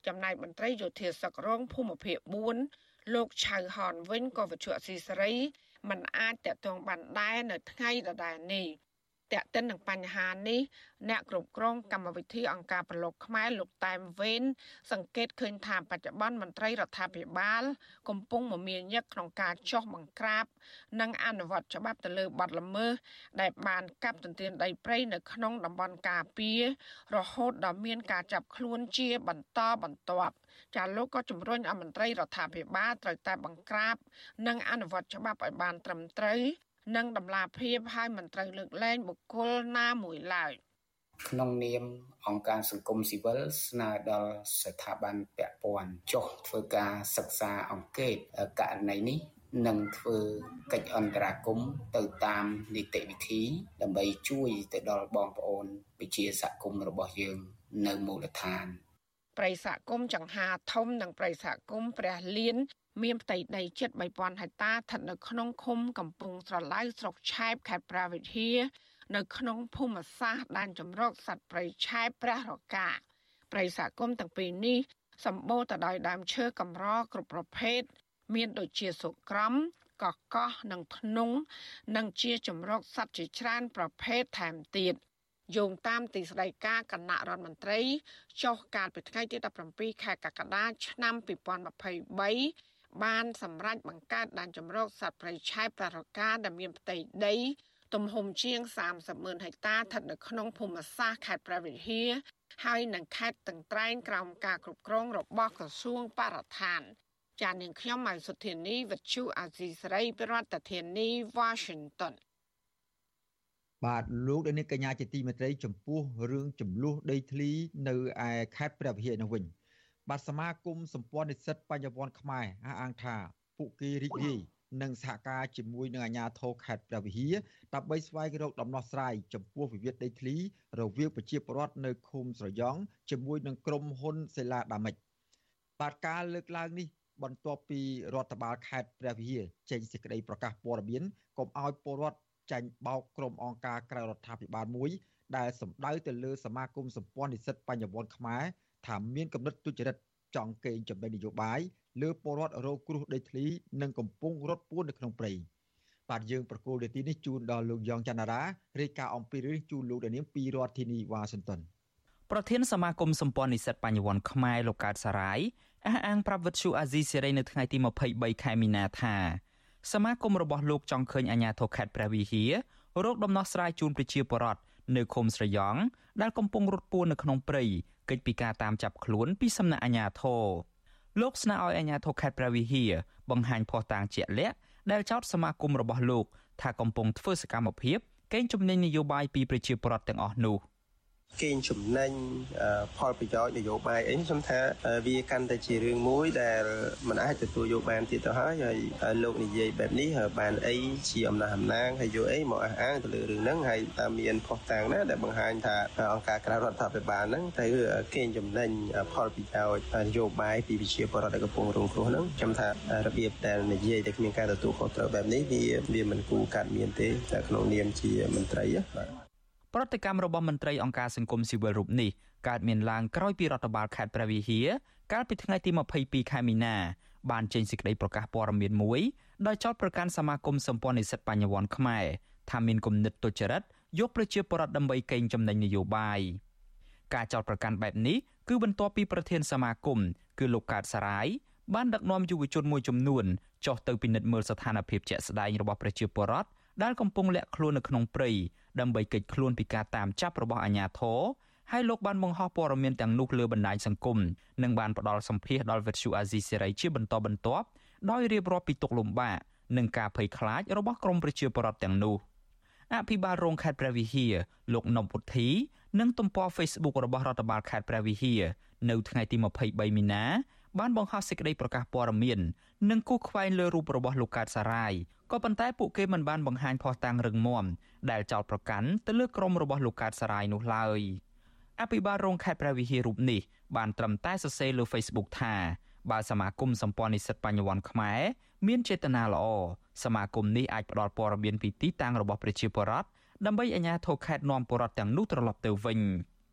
ចំណែកមន្ត្រីយោធាសឹករងភូមិភាគបួនលោកឆៅហនវិញក៏វិទ្យុអស៊ីសេរីមិនអាចតាក់ទងបានដែរនៅថ្ងៃដដែលនេះតាក់ទិននឹងបញ្ហានេះអ្នកគ្រប់គ្រងកម្មវិធីអង្គការប្រឡូកខ្មែរលោកតែមវេនសង្កេតឃើញថាបច្ចុប្បន្នមន្ត្រីរដ្ឋាភិបាលកំពុងមមាញឹកក្នុងការចោះបង្ក្រាបនិងអនុវត្តច្បាប់ទៅលើបទល្មើសដែលបានកាប់ទន្ទ្រានដីព្រៃនៅក្នុងតំបន់ការពាររហូតដល់មានការចាប់ខ្លួនជាបន្តបន្ទាប់ចាលោកក៏ជំរុញឲ្យមន្ត្រីរដ្ឋាភិបាលត្រូវតែបង្ក្រាបនិងអនុវត្តច្បាប់ឲ្យបានត្រឹមត្រូវនិងតម្លាភាពឲ្យមិនត្រូវលើកលែងបុគ្គលណាមួយឡើយក្នុងនាមអង្គការសង្គមស៊ីវិលស្នើដល់ស្ថាប័នពាក់ព័ន្ធចុះធ្វើការសិក្សាអង្កេតករណីនេះនិងធ្វើកិច្ចអន្តរាគមន៍ទៅតាមនីតិវិធីដើម្បីជួយទៅដល់បងប្អូនប្រជាសហគមន៍របស់យើងនៅមូលដ្ឋានប្រិយសហគមន៍ចង្ហាធំនិងប្រិយសហគមន៍ព្រះលៀនមានផ្ទៃដីជិតបីពាន់ហិកតាស្ថិតនៅក្នុងឃុំកំពង់ស្រឡៅស្រុកឆែបខេត្តព្រះវិហារនៅក្នុងភូមិសាស្ត្រដែនជម្រកសត្វព្រៃឆែបព្រះរកាប្រិយសហគមន៍ទាំងពីរនេះសម្បូរទៅដោយដើមឈើកម្រគ្រប់ប្រភេទមានដូចជាសុក្រំកកោះនិងធ្នង់និងជាជម្រកសត្វជាច្រើនប្រភេទថែមទៀតយោងតាមទីស្តីការគណៈរដ្ឋមន្ត្រីចុះកាលពីថ្ងៃទីដប់ប្រាំពីរខែកក្កដាឆ្នាំពីរពាន់ម្ភៃបីបានសម្រេចបង្កើតដែនជម្រកសត្វព្រៃឆែបព្រះរកាដែលមានផ្ទៃដីទំហំជាងសាមសិបម៉ឺនហិកតាស្ថិតនៅក្នុងភូមិសាស្ត្រខេត្តព្រះវិហារហើយនឹងខេត្តតឹងត្រែងក្រោមការគ្រប់គ្រងរបស់ក្រសួងបរិស្ថានចាននាងខ្ញុំម៉ៃសុធានីវិទ្យុអាស៊ីសេរីប្រធានាធិបតី Washington បាទលោកដានីកញ្ញាជាទីមេត្រីចំពោះរឿងចំនួនដីធ្លីនៅឯខេត្តព្រះវិហារនោះវិញបាទសមាគមសម្ព័ន្ធនិស្សិតបញ្ញវន្តខ្មែរអះអាងថាពួកគេរីករាយនឹងសហការជាមួយនឹងអាជ្ញាធរខេត្តព្រះវិហារដើម្បីស្វែងរកដំណោះស្រាយចំពោះវិវាទដីធ្លីរវាងប្រជាពលរដ្ឋនៅឃុំស្រយ៉ង់ជាមួយនឹងក្រុមហ៊ុនសេឡាដាមិចបាទការលើកឡើងនេះបន្ទាប់ពីរដ្ឋបាលខេត្តព្រះវិហារចេញសេចក្តីប្រកាសព័ត៌មានកុំឲ្យពលរដ្ឋចាញ់បោកក្រុមអង្គការក្រៅរដ្ឋាភិបាលមួយដែលសម្ដៅទៅលើសមាគមសម្ព័ន្ធនិស្សិតបញ្ញវន្តខ្មែរថាមានកំណត់ទុច្ចរិតចង់កេងចំណេញនយោបាយលើពលរដ្ឋរងគ្រោះដីធ្លីនិងកំពុងរត់ពួននៅក្នុងព្រៃបាទយើងប្រកូលនាទីនេះជូនដល់លោកយ៉ងច័ន្ទរារាយការណ៍អំពីរឿងជូនលោកដានៀងពីរដ្ឋធានីវ៉ាស៊ីនតោនប្រធានសមាគមសម្ព័ន្ធនិស្សិតបញ្ញវន្តខ្មែរលោកកើតសារាយអះអាងប្រាប់វិទ្យុអាស៊ីសេរីនៅថ្ងៃទីម្ភៃបីខែមីនាថាសមាគមរបស់លោកចង់ឃើញអាជ្ញាធរខេត្តព្រះវិហាររកដំណោះស្រាយជូនប្រជាពលរដ្ឋនៅឃុំស្រយ៉ង់ដែលកំពុងរត់ពួននៅក្នុងព្រៃកិច្ចពីការតាមចាប់ខ្លួនពីសំណាក់អាជ្ញាធរលោកស្នើឲ្យអាជ្ញាធរខេត្តព្រះវិហារបង្ហាញភស្តុតាងជាក់លាក់ដែលចោទសមាគមរបស់លោកថាកំពុងធ្វើសកម្មភាពកេងចំណេញនយោបាយពីប្រជាពលរដ្ឋទាំងអស់នោះកេងចំណេញផលប្រយោជន៍នយោបាយអីខ្ញុំថាវាកាន់តែជារឿងមួយដែលមិនអាចទទួលយកបានទៀតទៅហើយហើយលោកនិយាយបែបនេះបានអីជាអំណះអំណាងហើយយកអីមកអះអាងទៅលើរឿងហ្នឹងហើយតាមមានផុសតាំងណាដែលបង្ហាញថាអង្គការក្រៅរដ្ឋាភិបាលហ្នឹងទៅកេងចំណេញផលប្រយោជន៍នយោបាយពីប្រជាពលរដ្ឋដែលកំពុងរងគ្រោះហ្នឹងខ្ញុំថារបៀបដែលនិយាយតែគ្មានការទទួលខុសត្រូវបែបនេះវាវាមិនគួរកាត់មានទេតែក្នុងនាមជាមន្ត្រីបាទប្រតិកម្មរបស់មន្ត្រីអង្គការសង្គមស៊ីវិលរូបនេះកើតមានឡើងក្រោយពីរដ្ឋបាលខេត្តព្រះវិហារកាលពីថ្ងៃទីម្ភៃពីរខែមីនាបានចេញសេចក្តីប្រកាសព័ត៌មានមួយដោយចោទប្រកាន់សមាគមសម្ព័ន្ធនិស្សិតបញ្ញវន្តខ្មែរថាមានគំនិតទុច្ចរិតយកប្រជាពលរដ្ឋដើម្បីកេងចំណេញនយោបាយការចោទប្រកាន់បែបនេះគឺបន្ទាប់ពីប្រធានសមាគមគឺលោកកើតសារាយបានដឹកនាំយុវជនមួយចំនួនចុះទៅពិនិត្យមើលស្ថានភាពជាក់ស្ដែងរបស់ប្រជាពលរដ្ឋដែលកំពុងលាក់ខ្លួននៅក្នុងព្រៃដើម្បីគេចខ្លួនពីការតាមចាប់របស់អាជ្ញាធរហើយលោកបានបង្ហោះព័ត៌មានទាំងនោះលើបណ្ដាញសង្គមនិងបានផ្ដល់សម្ភាសន៍ដល់វិទ្យុអាស៊ីសេរីជាបន្តបន្ទាប់ដោយរៀបរាប់ពីទុក្ខលំបាកនិងការភ័យខ្លាចរបស់ក្រុមប្រជាពលរដ្ឋទាំងនោះអភិបាលរងខេត្តព្រះវិហារលោកនំពុទ្ធីនិងទំព័រ Facebook របស់រដ្ឋបាលខេត្តព្រះវិហារនៅថ្ងៃទីម្ភៃបីមីនាបានបង្ហោះសេចក្តីប្រកាសព័ត៌មាននិងគូសខ្វែងលើរូបរបស់លោកកើតសារាយក៏ប៉ុន្តែពួកគេមិនបានបង្ហាញភស្តុតាងរឹងមាំដែលចោទប្រកាន់ទៅលើក្រុមរបស់លោកកើតសារាយនោះឡើយអភិបាលរងខេត្តព្រះវិហាររូបនេះបានត្រឹមតែសរសេរលើ Facebook ថាបើសមាគមសម្ព័ន្ធនិស្សិតបញ្ញវន្តខ្មែរមានចេតនាល្អសមាគមនេះអាចផ្ដល់ព័ត៌មានពីទីតាំងរបស់ប្រជាពលរដ្ឋដើម្បីអាជ្ញាធរខេត្តនាំពលរដ្ឋទាំងនោះត្រឡប់ទៅវិញ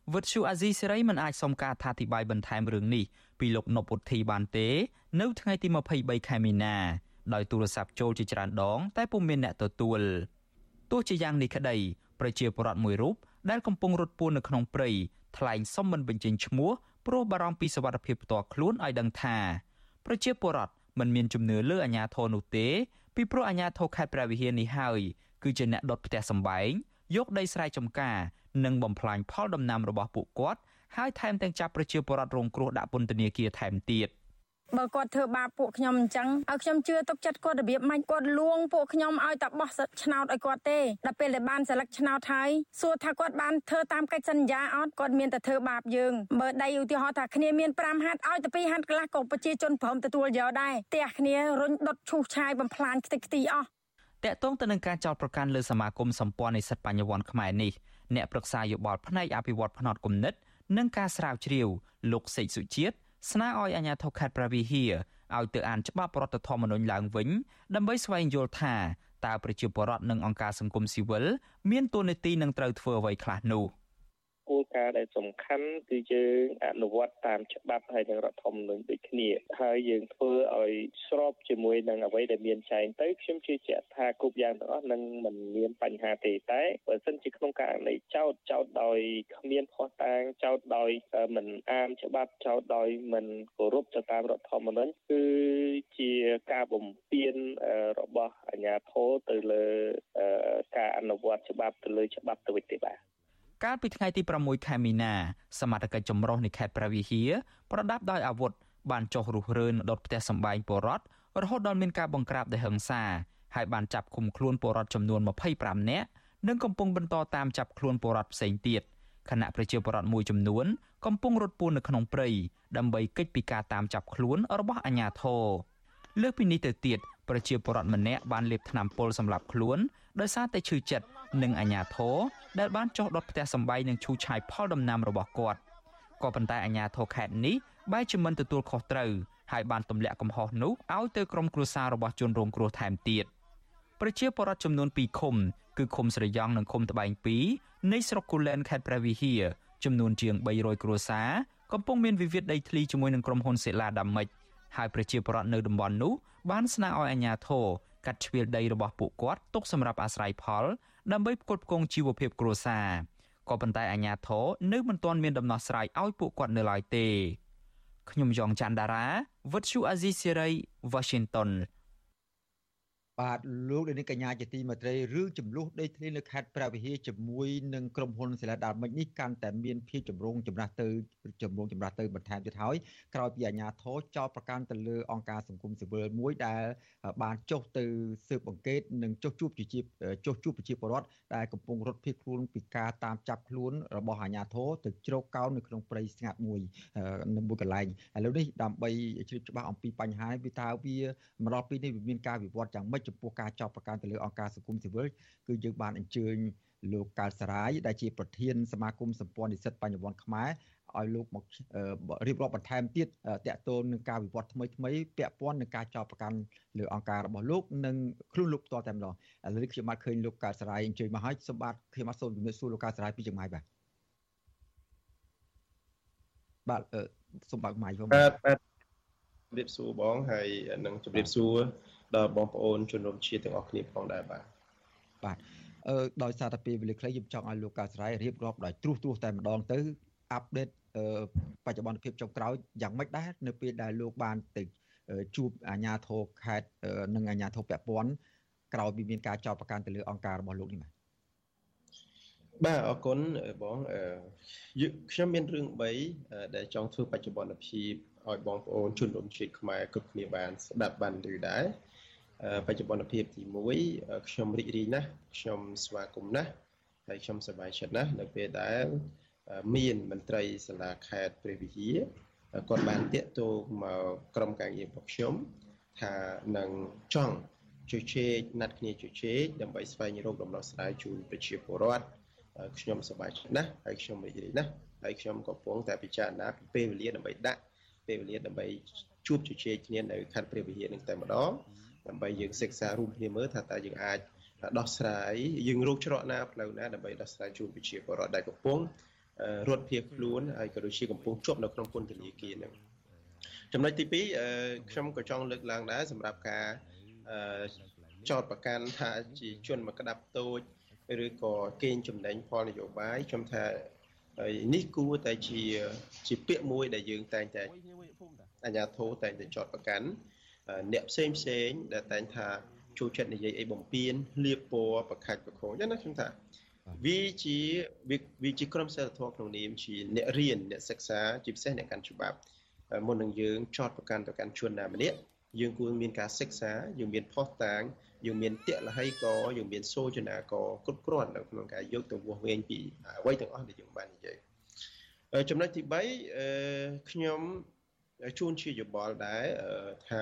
វិទ្យុអាស៊ីសេរីមិនអាចសុំការអធិប្បាយបន្ថែមរឿងនេះពីលោកនពពុទ្ធីបានទេនៅថ្ងៃទីម្ភៃបីខែមីនាដោយទូរស័ព្ទចូលជាច្រើនដងតែពុំមានអ្នកទទួលទោះជាយ៉ាងនេះក្តីប្រជាពលរដ្ឋមួយរូបដែលកំពុងរត់ពួននៅក្នុងព្រៃថ្លែងសុំមិនបញ្ចេញឈ្មោះព្រោះបារម្ភពីសុវត្ថិភាពផ្ទាល់ខ្លួនឲ្យដឹងថាប្រជាពលរដ្ឋមិនមានជំនឿលើអាជ្ញាធរនោះទេពីព្រោះអាជ្ញាធរខេត្តព្រះវិហារនេះហើយគឺជាអ្នកដុតផ្ទះសម្បែងយកដីស្រែចម្ការនិងបំផ្លាញផលដំណាំរបស់ពួកគាត់ហើយថែមទាំងចាប់ប្រជាពលរដ្ឋរងគ្រោះដាក់ពន្ធនាគារថែមទៀតបើគាត់ធ្វើបាបពួកខ្ញុំអញ្ចឹងឲ្យខ្ញុំជឿទុកចិត្តគាត់របៀបម៉េចគាត់លួងពួកខ្ញុំឲ្យតែបោះឆ្នោតឲ្យគាត់ទេដល់ពេលដែលបានសិលឹកឆ្នោតហើយសួរថាគាត់បានធ្វើតាមកិច្ចសន្យាអត់គាត់មានតែធ្វើបាបយើងបើដីឧទាហរណ៍ថាគ្នាមានប្រាំហាត់ឲ្យតែពីរហាត់កន្លះក៏ប្រជាជនព្រមទទួលយកដែរផ្ទះគ្នារុញដុតឈូសឆាយបំផ្លាញខ្ទេចខ្ទីអស់តកតងទៅនឹងការចោទប្រកាន់លើសមាគមសម្ព័ន្ធនិស្សិតបញ្ញវន្តខ្មែរនេះអ្នកប្រឹក្សាយោបល់ផ្នែកអភិវឌ្ឍផ្នត់គំនិតនិងការស្រាវជ្រាវលោកសេកសុជាតិស្នើឲ្យអាជ្ញាធរខេត្តព្រះវិហារឲ្យទៅអានច្បាប់រដ្ឋធម្មនុញ្ញឡើងវិញដើម្បីស្វែងយល់ថាតើប្រជាពលរដ្ឋនិងអង្គការសង្គមស៊ីវិលមានតួនាទីនឹងត្រូវធ្វើអ្វីខ្លះនោះគោលការណ៍ដែលសំខាន់គឺយើងអនុវត្តតាមច្បាប់ហើយនឹងរដ្ឋធម្មនុញ្ញដូចគ្នាហើយយើងធ្វើឲ្យស្របជាមួយនឹងអ្វីដែលមានចែងទៅខ្ញុំជឿជាក់ថាគ្រប់យ៉ាងទាំងអស់នឹងមិនមានបញ្ហាទេតែបើសិនជាក្នុងករណីចោទចោទដោយគ្មានភស្តុតាងចោទដោយមិនអានច្បាប់ចោទដោយមិនគោរពទៅតាមរដ្ឋធម្មនុញ្ញគឺជាការបំពានរបស់អាជ្ញាធរទៅលើការអនុវត្តច្បាប់ទៅលើច្បាប់ទៅវិញទេបាទកាលពីថ្ងៃទីប្រាំមួយខែមីនាសមត្ថកិច្ចចម្រុះនៃខេត្តព្រះវិហារប្រដាប់ដោយអាវុធបានចុះរុះរើដុតផ្ទះសម្បែងពលរដ្ឋរហូតដល់មានការបង្ក្រាបដោយហិង្សាហើយបានចាប់ឃុំខ្លួនពលរដ្ឋចំនួនម្ភៃប្រាំនាក់និងកំពុងបន្តតាមចាប់ខ្លួនពលរដ្ឋផ្សេងទៀតខណៈប្រជាពលរដ្ឋមួយចំនួនកំពុងរត់ពួននៅក្នុងព្រៃដើម្បីគេចពីការតាមចាប់ខ្លួនរបស់អាជ្ញាធរលើសពីនេះទៅទៀតប្រជាពលរដ្ឋម្នាក់បានលេបថ្នាំពុលសម្រាប់ខ្លួនដោយសារតែឈឺចិត្តនឹងអាជ្ញាធរដែលបានចុះដុតផ្ទះសម្បែងនិងឈូសឆាយផលដំណាំរបស់គាត់ក៏ប៉ុន្តែអាជ្ញាធរខេត្តនេះបែរជាមិនទទួលខុសត្រូវហើយបានទម្លាក់កំហុសនោះឲ្យទៅក្រុមគ្រួសាររបស់ជនរងគ្រោះថែមទៀតប្រជាពលរដ្ឋចំនួនពីរឃុំគឺឃុំស្រយ៉ង់និងឃុំត្បែងពីរនៃស្រុកគូលែនខេត្តព្រះវិហារចំនួនជាងបីរយគ្រួសារកំពុងមានវិវាទដីធ្លីជាមួយនឹងក្រុមហ៊ុនសេឡាដាមិចហើយប្រជាពលរដ្ឋនៅតំបន់នោះបានស្នើឲ្យអាជ្ញាធរកាត់ជ្រៀលដីរបស់ពួកគាត់ទុកសម្រាប់អាស្រ័យផលដើម្បីផ្គត់ផ្គង់ជីវភាពគ្រួសារក៏ប៉ុន្តែអាជ្ញាធរនៅមិនទាន់មានដំណោះស្រាយឲ្យពួកគាត់នៅឡើយទេខ្ញុំយ៉ងច័ន្ទដារាវិទ្យុអាស៊ីសេរី Washington បាទលោកនាងកញ្ញាជាទីមេត្រីរឿងចំនួនដីធ្លីនៅខេត្តព្រះវិហារជាមួយនឹងក្រុមហ៊ុនសេឡាដាមិចនេះកាន់តែមានភាពចម្រូងចម្រាសទៅចម្រូងចម្រាសទៅបន្ថែមទៀតហើយក្រោយពីអាជ្ញាធរចោទប្រកាន់ទៅលើអង្គការសង្គមស៊ីវិលមួយដែលបានចុះទៅស៊ើបអង្កេតនិងចុះជួបជាចុះជួបប្រជាពលរដ្ឋដែលកំពុងរត់ភៀសខ្លួនពីការតាមចាប់ខ្លួនរបស់អាជ្ញាធរទៅជ្រកកោននៅក្នុងព្រៃស្ងាត់មួយនៅមួយកន្លែងឥឡូវនេះដើម្បីជ្រាបច្បាស់អំពីបញ្ហានេះវាតើវាមកដល់ពេលនេះវាមានការវិវត្តយ៉ាងម៉េចចំពោះការចោទប្រកាន់ទៅលើអង្គការសង្គមស៊ីវិលគឺយើងបានអញ្ជើញលោកកើតសរាយដែលជាប្រធានសមាគមសម្ព័ន្ធនិស្សិតបញ្ញវន្តខ្មែរឲ្យលោកមករៀបរាប់បន្ថែមទៀតតាក់ទងនឹងការវិវត្តថ្មីថ្មីពាក់ព័ន្ធនឹងការចោទប្រកាន់លើអង្គការរបស់លោកនិងខ្លួនលោកផ្ទាល់តែម្ដងឥឡូវនេះខ្ញុំបានឃើញលោកកើតសរាយអញ្ជើញមកហើយសូមបាទខ្ញុំបាទសូមជំរាបសួរលោកកើតសរាយពីចម្ងាយបាទបាទសូមបើកម៉ៃផងបាទបាទជំរាបសួរបងហើយនឹងជំរាបសួរដល់បងប្អូនជនរួមជាតិទាំងអស់គ្នាផងដែរបាទបាទអឺដោយសារតែពេលវេលាខ្លីខ្ញុំចង់ឲ្យលោកកើតសរាយរៀបរាប់ដោយត្រួសត្រាសតែម្ដងទៅអាប់ដេតបច្ចុប្បន្នភាពចុងក្រោយយ៉ាងម៉េចដែរនៅពេលដែលលោកបានទៅជួបអាជ្ញាធរខេត្តនិងអាជ្ញាធរពាក់ព័ន្ធក្រោយពីមានការចោទប្រកាន់ទៅលើអង្គការរបស់លោកនេះបាទបាទអរគុណបងខ្ញុំមានរឿងបីដែលចង់ធ្វើបច្ចុប្បន្នភាពឲ្យបងប្អូនជនរួមជាតិខ្មែរគ្រប់គ្នាបានស្ដាប់បានឮដែរបច្ចុប្បន្នភាពទីមួយខ្ញុំរីករាយណាស់ខ្ញុំស្វាគមន៍ណាស់ហើយខ្ញុំសប្បាយចិត្តណាស់នៅពេលដែលមានមន្ត្រីសាលាខេត្តព្រះវិហារគាត់បានតាក់ទងមកក្រុមការងាររបស់ខ្ញុំថានឹងចង់ជជែកណាត់គ្នាជជែកដើម្បីស្វែងរកដំណោះស្រាយជូនប្រជាពលរដ្ឋខ្ញុំសប្បាយចិត្តណាស់ហើយខ្ញុំរីករាយណាស់ហើយខ្ញុំក៏កំពុងតែពិចារណាពីពេលវេលាដើម្បីដាក់ពេលវេលាដើម្បីជួបជជែកគ្នានៅខេត្តព្រះវិហារនឹងតែម្ដងដើម្បីយើងសិក្សារួមគ្នាមើលថាតើយើងអាចដោះស្រាយយើងរកច្រកណាផ្លូវណាដើម្បីដោះស្រាយជូនប្រជាពលរដ្ឋដែលកំពុងរត់ភៀសខ្លួនហើយក៏ដូចជាកំពុងជាប់នៅក្នុងពន្ធនាគារហ្នឹងចំណុចទីពីរខ្ញុំក៏ចង់លើកឡើងដែរសម្រាប់ការចោទប្រកាន់ថាជាជនមកក្តាប់តូចឬក៏កេងចំណេញផលនយោបាយខ្ញុំថានេះគួរតែជាជាពាក្យមួយដែលយើងតែងតែអាជ្ញាធរតែងតែចោទប្រកាន់អ្នកផ្សេងផ្សេងដែលតែងថាចូលចិត្តនិយាយអីបំពេញលៀបពណ៌ប្រខាច់ប្រខងចឹងណាខ្ញុំថាវាជាវាជាក្រុមសិលធម៌ក្នុងនាមជាអ្នករៀនអ្នកសិក្សាជាពិសេសអ្នកកាន់ច្បាប់មុននឹងយើងចោទប្រកាន់ទៅកាន់ជនណាម្នាក់យើងគួរមានការសិក្សាយើងមានភស្តុតាងយើងមានតលហីកយើងមានសូចនាកគ្រប់គ្រាន់នៅក្នុងការយកទៅវាស់វែងពីអ្វីទាំងអស់ដែលយើងបាននិយាយចំណុចទីបីខ្ញុំជួនជាយោបល់ដែរថា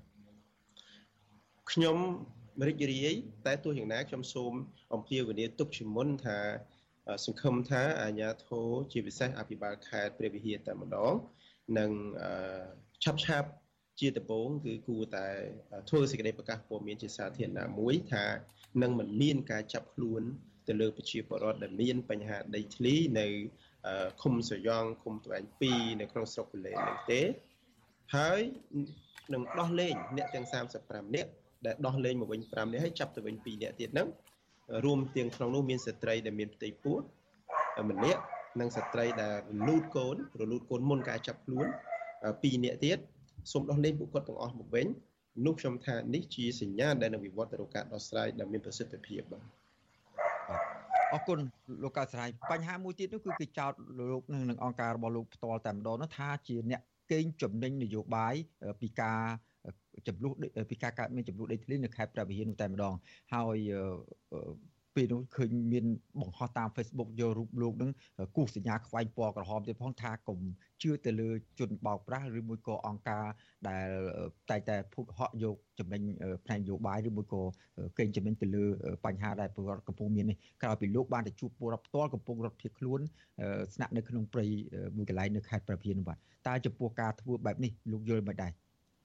ខ្ញុំរីករាយតែទោះយ៉ាងណាខ្ញុំសូមអំពាវនាវទុកជាមុនថាសង្ឃឹមថាអាជ្ញាធរជាពិសេសអភិបាលខេត្តព្រះវិហារតែម្ដងនឹងឆាប់ឆាប់ជាដំបូងគឺគួរតែធ្វើសេចក្តីប្រកាសព័ត៌មានជាសាធារណៈមួយថានឹងមិនមានការចាប់ខ្លួនទៅលើប្រជាពលរដ្ឋដែលមានបញ្ហាដីធ្លីនៅឃុំសយ៉ងឃុំត្បែងពីរនៅក្នុងស្រុកកូលែននេះទេហើយនឹងដោះលែងអ្នកទាំងសាមសិបប្រាំនាក់ដែលដោះលែងមកវិញប្រាំនាក់ហើយចាប់ទៅវិញពីរនាក់ទៀតហ្នឹងរួមទាំងក្នុងនោះមានស្ត្រីដែលមានផ្ទៃពោះម្នាក់និងស្ត្រីដែលរលូតកូនរលូតកូនមុនការចាប់ខ្លួនពីរនាក់ទៀតសូមដោះលែងពួកគាត់ទាំងអស់មកវិញនោះខ្ញុំថានេះជាសញ្ញាដែលនឹងវិវត្តទៅរកការដោះស្រាយដែលមានប្រសិទ្ធភាពបាទអរគុណលោកកៅស្រ័យបញ្ហាមួយទៀតនោះគឺគេចោទលោកនឹងអង្គការរបស់លោកផ្ទាល់តែម្ដងនោះថាជាអ្នកកេងចំណេញនយោបាយពីការចំនួនពីការកើតមានចំនួនដីធ្លីនៅខេត្តព្រះវិហារនោះតែម្ដងហើយពេលនោះឃើញមានបង្ហោះតាម Facebook យករូបលោកនឹងគូសសញ្ញាខ្វែងពណ៌ក្រហមទៀតផងថាកុំជឿទៅលើជនបោកប្រាស់ឬមួយក៏អង្គការដែលតែតែភូតហក់យកចំណេញផ្នែកនយោបាយឬមួយក៏កេងចំណេញទៅលើបញ្ហាដែលពលរដ្ឋកំពុងមាននេះក្រោយពីលោកបានទៅជួបពលរដ្ឋផ្ទាល់កំពុងរត់ភៀសខ្លួនស្នាក់នៅក្នុងព្រៃមួយកន្លែងនៅខេត្តព្រះវិហារនោះបាទតើចំពោះការធ្វើបែបនេះលោកយល់មិនដែរ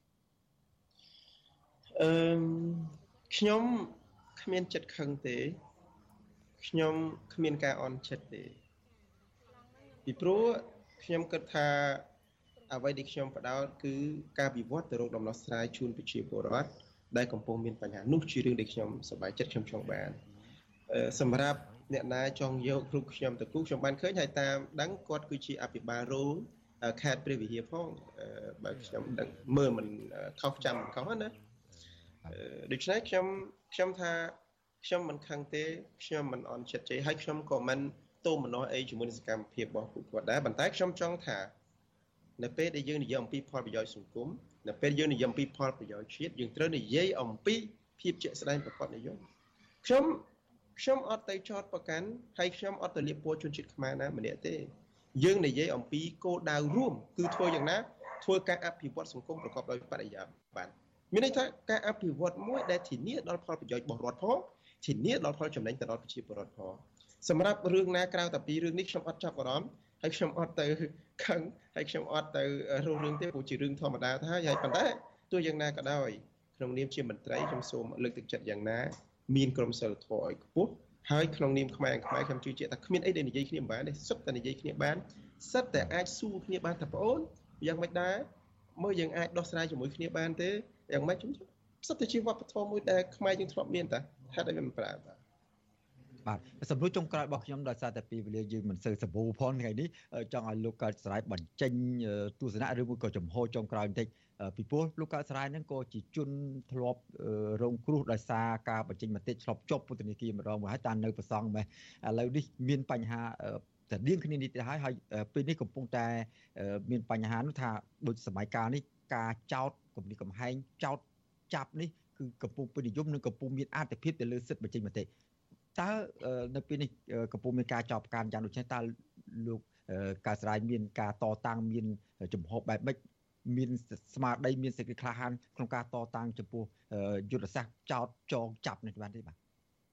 អឺខ្ញុំគ្មានចិត្តខឹងទេខ្ញុំគ្មានការអន់ចិត្តទេពីព្រោះខ្ញុំគិតថាអ្វីដែលខ្ញុំបដោតគឺការវិវត្តទៅរកដំណោះស្រាយជូនប្រជាពលរដ្ឋដែលកំពុងមានបញ្ហានោះជារឿងដែលខ្ញុំសប្បាយចិត្តខ្ញុំចង់បានសម្រាប់អ្នកណាចង់យករូបខ្ញុំទៅគូខ្ញុំបានឃើញហើយតាមដឹងគាត់គឺជាអភិបាលរងខេត្តព្រះវិហារផងបើខ្ញុំដឹងមើលមិនខុសចាំមិនខុសណាដូច្នេះខ្ញុំខ្ញុំថាខ្ញុំមិនខឹងទេខ្ញុំមិនអន់ចិត្តទេហើយខ្ញុំក៏មិនទោសមនោអីជាមួយនឹងសកម្មភាពរបស់ពួកគាត់ដែរប៉ុន្តែខ្ញុំចង់ថានៅពេលដែលយើងនិយាយអំពីផលប្រយោជន៍សង្គមនៅពេលយើងនិយាយអំពីផលប្រយោជន៍ជាតិយើងត្រូវនិយាយអំពីភាពជាក់ស្ដែងប្រកបនិយមខ្ញុំខ្ញុំអត់ទៅចោទប្រកាន់ហើយខ្ញុំអត់ទៅលៀបពណ៌ជនជាតិខ្មែរណាម្នាក់ទេយើងនិយាយអំពីគោលដៅរួមគឺធ្វើយ៉ាងណាធ្វើការអភិវឌ្ឍសង្គមប្រកបដោយបរិយាបន្នមានន័យថាការអភិវឌ្ឍមួយដែលធានាដល់ផលប្រយោជន៍របស់រដ្ឋផងធានាដល់ផលចំណេញទៅដល់ប្រជាពលរដ្ឋផងសម្រាប់រឿងណាក្រៅតែពីរឿងនេះខ្ញុំអត់ចាប់អារម្មណ៍ហើយខ្ញុំអត់ទៅខឹងហើយខ្ញុំអត់ទៅរស់រឿងទេព្រោះជារឿងធម្មតាទៅហើយហើយប៉ុន្តែទោះយ៉ាងណាក៏ដោយក្នុងនាមជាមន្ត្រីខ្ញុំសូមលើកទឹកចិត្តយ៉ាងណាមានក្រមសីលធម៌ឲ្យខ្ពស់ហើយក្នុងនាមខ្មែរខ្មែរខ្ញុំជឿជាក់ថាគ្មានអីដែលនិយាយគ្នាបានទេសុទ្ធតែនិយាយគ្នាបានសិតតែអាចសួរគ្នាបានថាបងអូនយ៉ាងម៉េចដែរមើលយើងអាចដោះស្រាយជាមួយគ្នាបានទេយ៉ាងម៉េចខ្ញុំសុទ្ធតែជាវប្បធម៌មួយដែលខ្មែរយើងធ្លាប់មានតាហេតុអីវាមិនប្រើបាទបាទសម្រួលចុងក្រោយរបស់ខ្ញុំដោយសារតែពេលវេលាយើងមិនសូវសម្បូរផងថ្ងៃនេះចង់ឲ្យលោកកើតស្រ័យបញ្ចេញទស្សនៈឬមួយក៏ចំហចុងក្រោយបន្តិចពីព្រោះលោកកើតស្រ័យហ្នឹងក៏ជាជនធ្លាប់រងគ្រោះដោយសារការបញ្ចេញមតិឆ្លប់ជាប់ពន្ធនាគារម្ដងមកហើយតានៅប្រសងម៉េះឥឡូវនេះមានបញ្ហាតែដៀងគ្នានេះទៅហើយហើយពេលនេះកំពុងតែមានបញ្ហានោះថាដូចសម័យកាលនេះការចោតគំនិតកំហែងចោតចាប់នេះគឺកំពុងពេញនិយមនិងកំពុងមានអត្ថប្រយោជន៍ទៅលើសិទ្ធិបញ្ចេញមតិតើនៅពេលនេះកំពុងមានការចោទប្រកាន់យ៉ាងដូចនេះតើលោកកើតស្រ័យមានការតតាំងមានចំហបែបម៉េចមានស្មារតីមានសេចក្តីក្លាហានក្នុងការតតាំងចំពោះយុទ្ធសាស្ត្រចោទចងចាប់នេះបានទេបាទ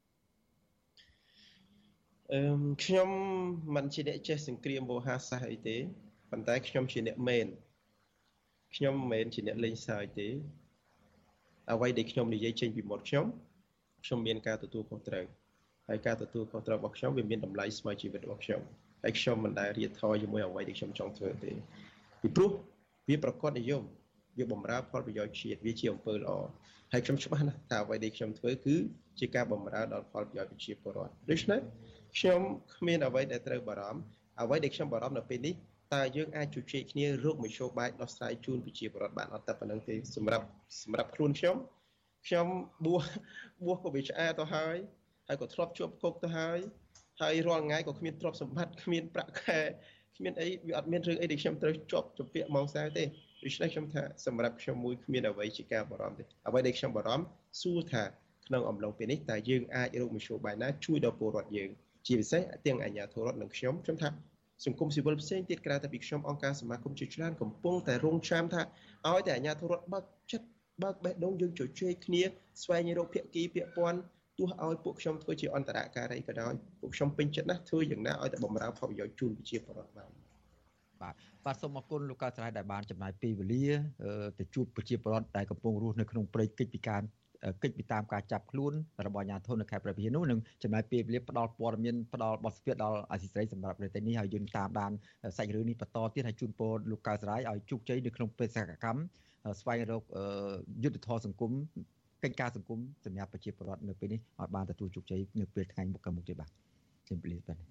អឺខ្ញុំមិនជាអ្នកចេះសង្គ្រាមវោហារសាស្ត្រអីទេប៉ុន្តែខ្ញុំជាអ្នកមែនខ្ញុំមិនមែនជាអ្នកលេងសើចទេអ្វីដែលខ្ញុំនិយាយចេញពីមាត់ខ្ញុំខ្ញុំមានការទទួលខុសត្រូវហើយការទទួលខុសត្រូវរបស់ខ្ញុំវាមានតម្លៃស្មើជីវិតរបស់ខ្ញុំហើយខ្ញុំមិនដែលរៀថយជាមួយអ្វីដែលខ្ញុំចង់ធ្វើទេពីព្រោះវាប្រកបនិយមវាបម្រើផលប្រយោជន៍ជាតិវាជាអំពើល្អហើយខ្ញុំច្បាស់ណាស់ថាអ្វីដែលខ្ញុំធ្វើគឺជាការបម្រើដល់ផលប្រយោជន៍ប្រជាពលរដ្ឋដូច្នេះខ្ញុំគ្មានអ្វីដែលត្រូវបារម្ភអ្វីដែលខ្ញុំបារម្ភនៅពេលនេះតើយើងអាចជជែកគ្នារកមធ្យោបាយដោះស្រាយជូនប្រជាពលរដ្ឋបានអត់តែប៉ុណ្្នឹងទេសម្រាប់សម្រាប់ខ្លួនខ្ញុំខ្ញុំបួសបួសក៏វាឆ្អែតទៅហើយហើយក៏ធ្លាប់ជាប់គុកទៅហើយហើយរាល់ថ្ងៃក៏គ្មានទ្រព្យសម្បត្តិគ្មានប្រាក់ខែគ្មានអីវាអត់មានរឿងអីដែលខ្ញុំត្រូវជាប់ជំពាក់ម៉ោងសៅទេដូច្នេះខ្ញុំថាសម្រាប់ខ្ញុំមួយគ្មានអ្វីជាការបារម្ភទេអ្វីដែលខ្ញុំបារម្ភសួរថាក្នុងអំឡុងពេលនេះតើយើងអាចរកមធ្យោបាយណាជួយដល់ពលរដ្ឋយើងជាពិសេសទាំងអាជ្ញាធររដ្ឋនិងខ្ញុំខ្ញុំថាសង្គមស៊ីវិលផ្សេងទៀតក្រៅតែពីខ្ញុំអង្គការសមាគមជាច្រើនកំពុងតែរងចាំថាឲ្យតែអាជ្ញាធររដ្ឋបើកចិត្តបើកបេះដូងយើងជជែកគ្នាស្វែងរកភាគីពាក់ព័ន្ធទោះឲ្យពួកខ្ញុំធ្វើជាអន្តរការីក៏ដោយពួកខ្ញុំពេញចិត្តណាស់ធ្វើយ៉ាងណាឲ្យតែបម្រើផលប្រយោជន៍ជូនប្រជាពលរដ្ឋបានបាទបាទសូមអរគុណលោកកៅស្រ័យដែលបានចំណាយពេលវេលាទៅជួបប្រជាពលរដ្ឋដែលកំពុងរស់នៅក្នុងព្រៃកិច្ចពីការកិច្ចពីតាមការចាប់ខ្លួនរបស់អាជ្ញាធរនៅខេត្តព្រះវិហារនោះនឹងចំណាយពេលវេលាផ្ដល់ព័ត៌មានផ្ដល់បទសភាដល់អាស៊ីសេរីសម្រាប់ប្រទេសនេះហើយយើងតាមដានសាច់រឿងនេះបន្តទៀតហើយជូនពរលោកកៅស្រ័យឲ្យជោគជ័យនៅក្នុងបេសកកម្មស្វែងរកយុទ្ធធម៌សង្គមកិច្ចការសង្គមសម្រាប់ប្រជាពលរដ្ឋនៅពេលនេះឲ្យបានទទួលជោគជ័យនៅពេលថ្ងៃមុខមុខទៀតបាទជម្រាបលាបាទ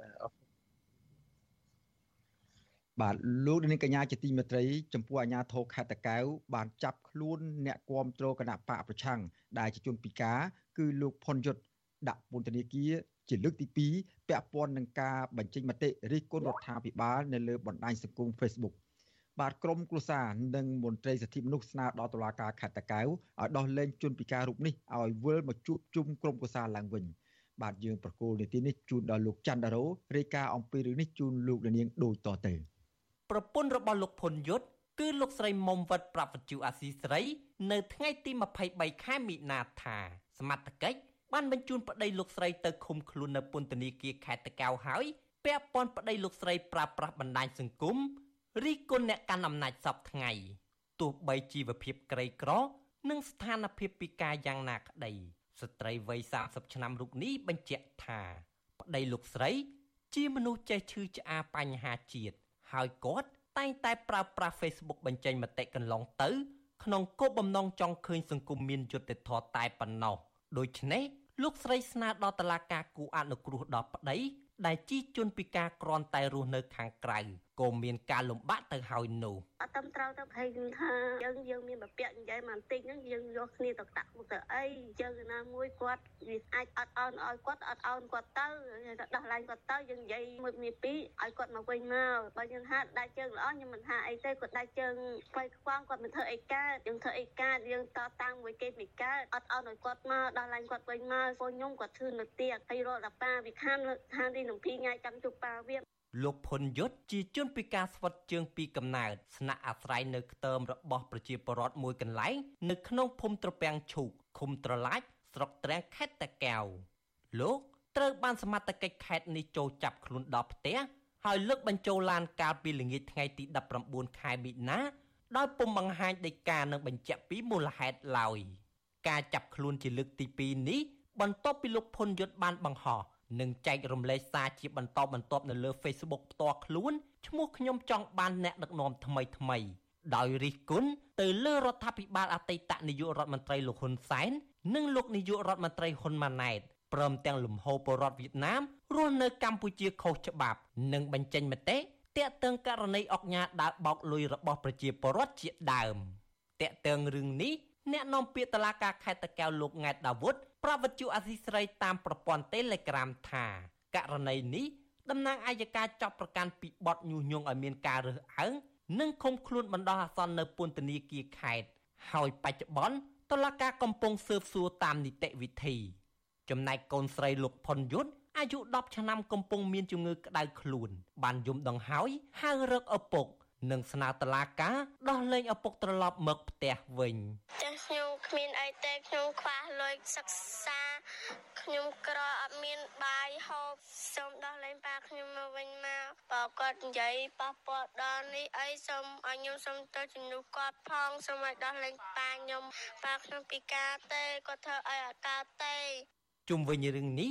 បាទលោកនាងកញ្ញាជាទីមេត្រីចំពោះអាជ្ញាធរខេត្តតាកែវបានចាប់ខ្លួនអ្នកគាំទ្រគណៈបកប្រឆាំងដែលជាជនពិការគឺលោកផុនយុទ្ធដាក់ពន្ធនាគារជាលើកទីពីរពាក់ព័ន្ធនឹងការបញ្ចេញមតិរិះគន់រដ្ឋាភិបាលនៅលើបណ្ដាញសង្គម Facebook បាទក្រមគ្រួសារនិងមន្ត្រីសិទ្ធិមនុស្សស្នើដល់តុលាការខេត្តតាកែវឲ្យដោះលែងជនពិការរូបនេះឲ្យវិលមកជួបជុំក្រុមគ្រួសារឡើងវិញបាទយើងប្រកូលនីតិនេះជូនដល់លោកច័ន្ទដារ៉ូរាយការណ៍អំពីរឿងនេះជូនលោកនាងដូចតទៅប្រពន្ធរបស់លោកផុនយុទ្ធគឺលោកស្រីមុំវត្តប្រាប់វិទ្យុអាស៊ីសេរីនៅថ្ងៃទីម្ភៃបីខែមិនិនាថាសមត្ថកិច្ចបានបញ្ជូនប្តីលោកស្រីទៅឃុំខ្លួននៅពន្ធនាគារខេត្តតាកែវហើយពាក់ព័ន្ធប្តីលោកស្រីប្រើប្រាស់បណ្ដាញសង្គមរិះគន់អ្នកកាន់អំណាចសពថ្ងៃទោះបីជីវភាពក្រីក្រនិងស្ថានភាពពិការយ៉ាងណាក្តីស្ត្រីវ័យសាមសិបឆ្នាំរូបនេះបញ្ជាក់ថាប្តីលោកស្រីជាមនុស្សចេះឈឺឆ្អាលបញ្ហាជាតិហើយគាត់តែងតែប្រើប្រាស់ Facebook បញ្ចេញមតិកន្លងទៅក្នុងគោលបំណងចង់ឃើញសង្គមមានយុត្តិធម៌តែប៉ុណ្ណោះដូច្នេះលោកស្រីស្នើដល់តុលាការគូអនុគ្រោះដល់ប្តីដែលជីជនពិការគ្រាន់តែរស់នៅខាងក្រៅក៏មានការលំបាកទៅហើយនោះអត់តាមត្រូវទៅភ័យថាយើងយើងមានបពាក់និយាយមកបន្តិចហ្នឹងយើងយកគ្នាទៅដាក់មុខទៅអីយើងណាមួយគាត់វាអាចអត់អោនឲ្យគាត់អត់អោនគាត់ទៅដោះលែងគាត់ទៅយើងនិយាយមួយមានពីរឲ្យគាត់មកវិញមកបើយើងថាដៃជើងល្អខ្ញុំមិនថាអីទេគាត់ដៃជើងខ្វៃខ្វងគាត់មិនធ្វើអីកើតយើងធ្វើអីកើតយើងតតាំងមួយគេពីកើតអត់អោនឲ្យគាត់មកដោះលែងគាត់វិញមកពួកខ្ញុំគាត់ធឺនៅទៀតហើយរកដល់ប៉ាវាខានខានទីនឹងពីថ្ងៃចាំជួបប៉ាវាលោកផុនយុទ្ធជាជនពិការស្វិតជើងពីកំណើតស្នាក់អាស្រ័យនៅខ្ទមរបស់ប្រជាពលរដ្ឋមួយកន្លែងនៅក្នុងភូមិត្រពាំងឈូកឃុំត្រឡាចស្រុកត្រាំងខេត្តតាកែវលោកត្រូវបានសមត្ថកិច្ចខេត្តនេះចូលចាប់ខ្លួនដល់ផ្ទះហើយលើកបញ្ចូលឡានកាលពីល្ងាចថ្ងៃទីដប់ប្រាំបួនខែមិនិនាដោយពុំបង្ហាញដីកានិងបញ្ជាក់ពីមូលហេតុឡើយការចាប់ខ្លួនជាលើកទីពីរនេះបន្ទាប់ពីលោកផុនយុទ្ធបានបង្ហោះនិងចែករំលែកសារជាបន្តបន្ទាប់នៅលើ Facebook ផ្ទាល់ខ្លួនឈ្មោះខ្ញុំចង់បានអ្នកដឹកនាំថ្មីថ្មីដោយរិះគន់ទៅលើរដ្ឋាភិបាលអតីតនាយករដ្ឋមន្ត្រីលោកហ៊ុនសែននិងលោកនាយករដ្ឋមន្ត្រីហ៊ុនម៉ាណែតព្រមទាំងលំហូរពលរដ្ឋវៀតណាមរស់នៅកម្ពុជាខុសច្បាប់និងបញ្ចេញមតិតាក់ទងករណីអុកញ៉ាដើរបោកលុយរបស់ប្រជាពលរដ្ឋជាដើមតាក់ទងរឿងនេះអ្នកនាំពាក្យតុលាការខេត្តតាកែវលោកង៉ែតដាវុធប្រាប់វិទ្យុអាស៊ីសេរីតាមប្រព័ន្ធ Telegram ថាករណីនេះតំណាងអัยការចាប់ប្រកាន់ពីបទញុះញង់ឲ្យមានការរើសអើងនិងឃុំខ្លួនបណ្ដោះអាសន្ននៅពន្ធនាគារខេត្តហើយបច្ចុប្បន្នតុលាការកំពុងស៊ើបសួរតាមនីតិវិធីចំណែកកូនស្រីលោកផុនយុទ្ធអាយុដប់ឆ្នាំកំពុងមានជំងឺក្តៅខ្លួនបានយំដង្ហើយហៅរកឪពុកនិងស្នើតុលាការដោះលែងឪពុកត្រឡប់មកផ្ទះវិញចាខ្ញុំគ្មានអីទេខ្ញុំខ្វះលុយសិក្សាខ្ញុំក្រអត់មានបាយហូបសូមដោះលែងប៉ាខ្ញុំមកវិញមកបើគាត់និយាយប៉ះពាល់ដល់នេះអីសូមឲ្យខ្ញុំសូមទៅជំនួសគាត់ផងសូមឲ្យដោះលែងប៉ាខ្ញុំប៉ាខ្ញុំពិការទេគាត់ធ្វើឲ្យអត់កើតទេជុំវិញរឿងនេះ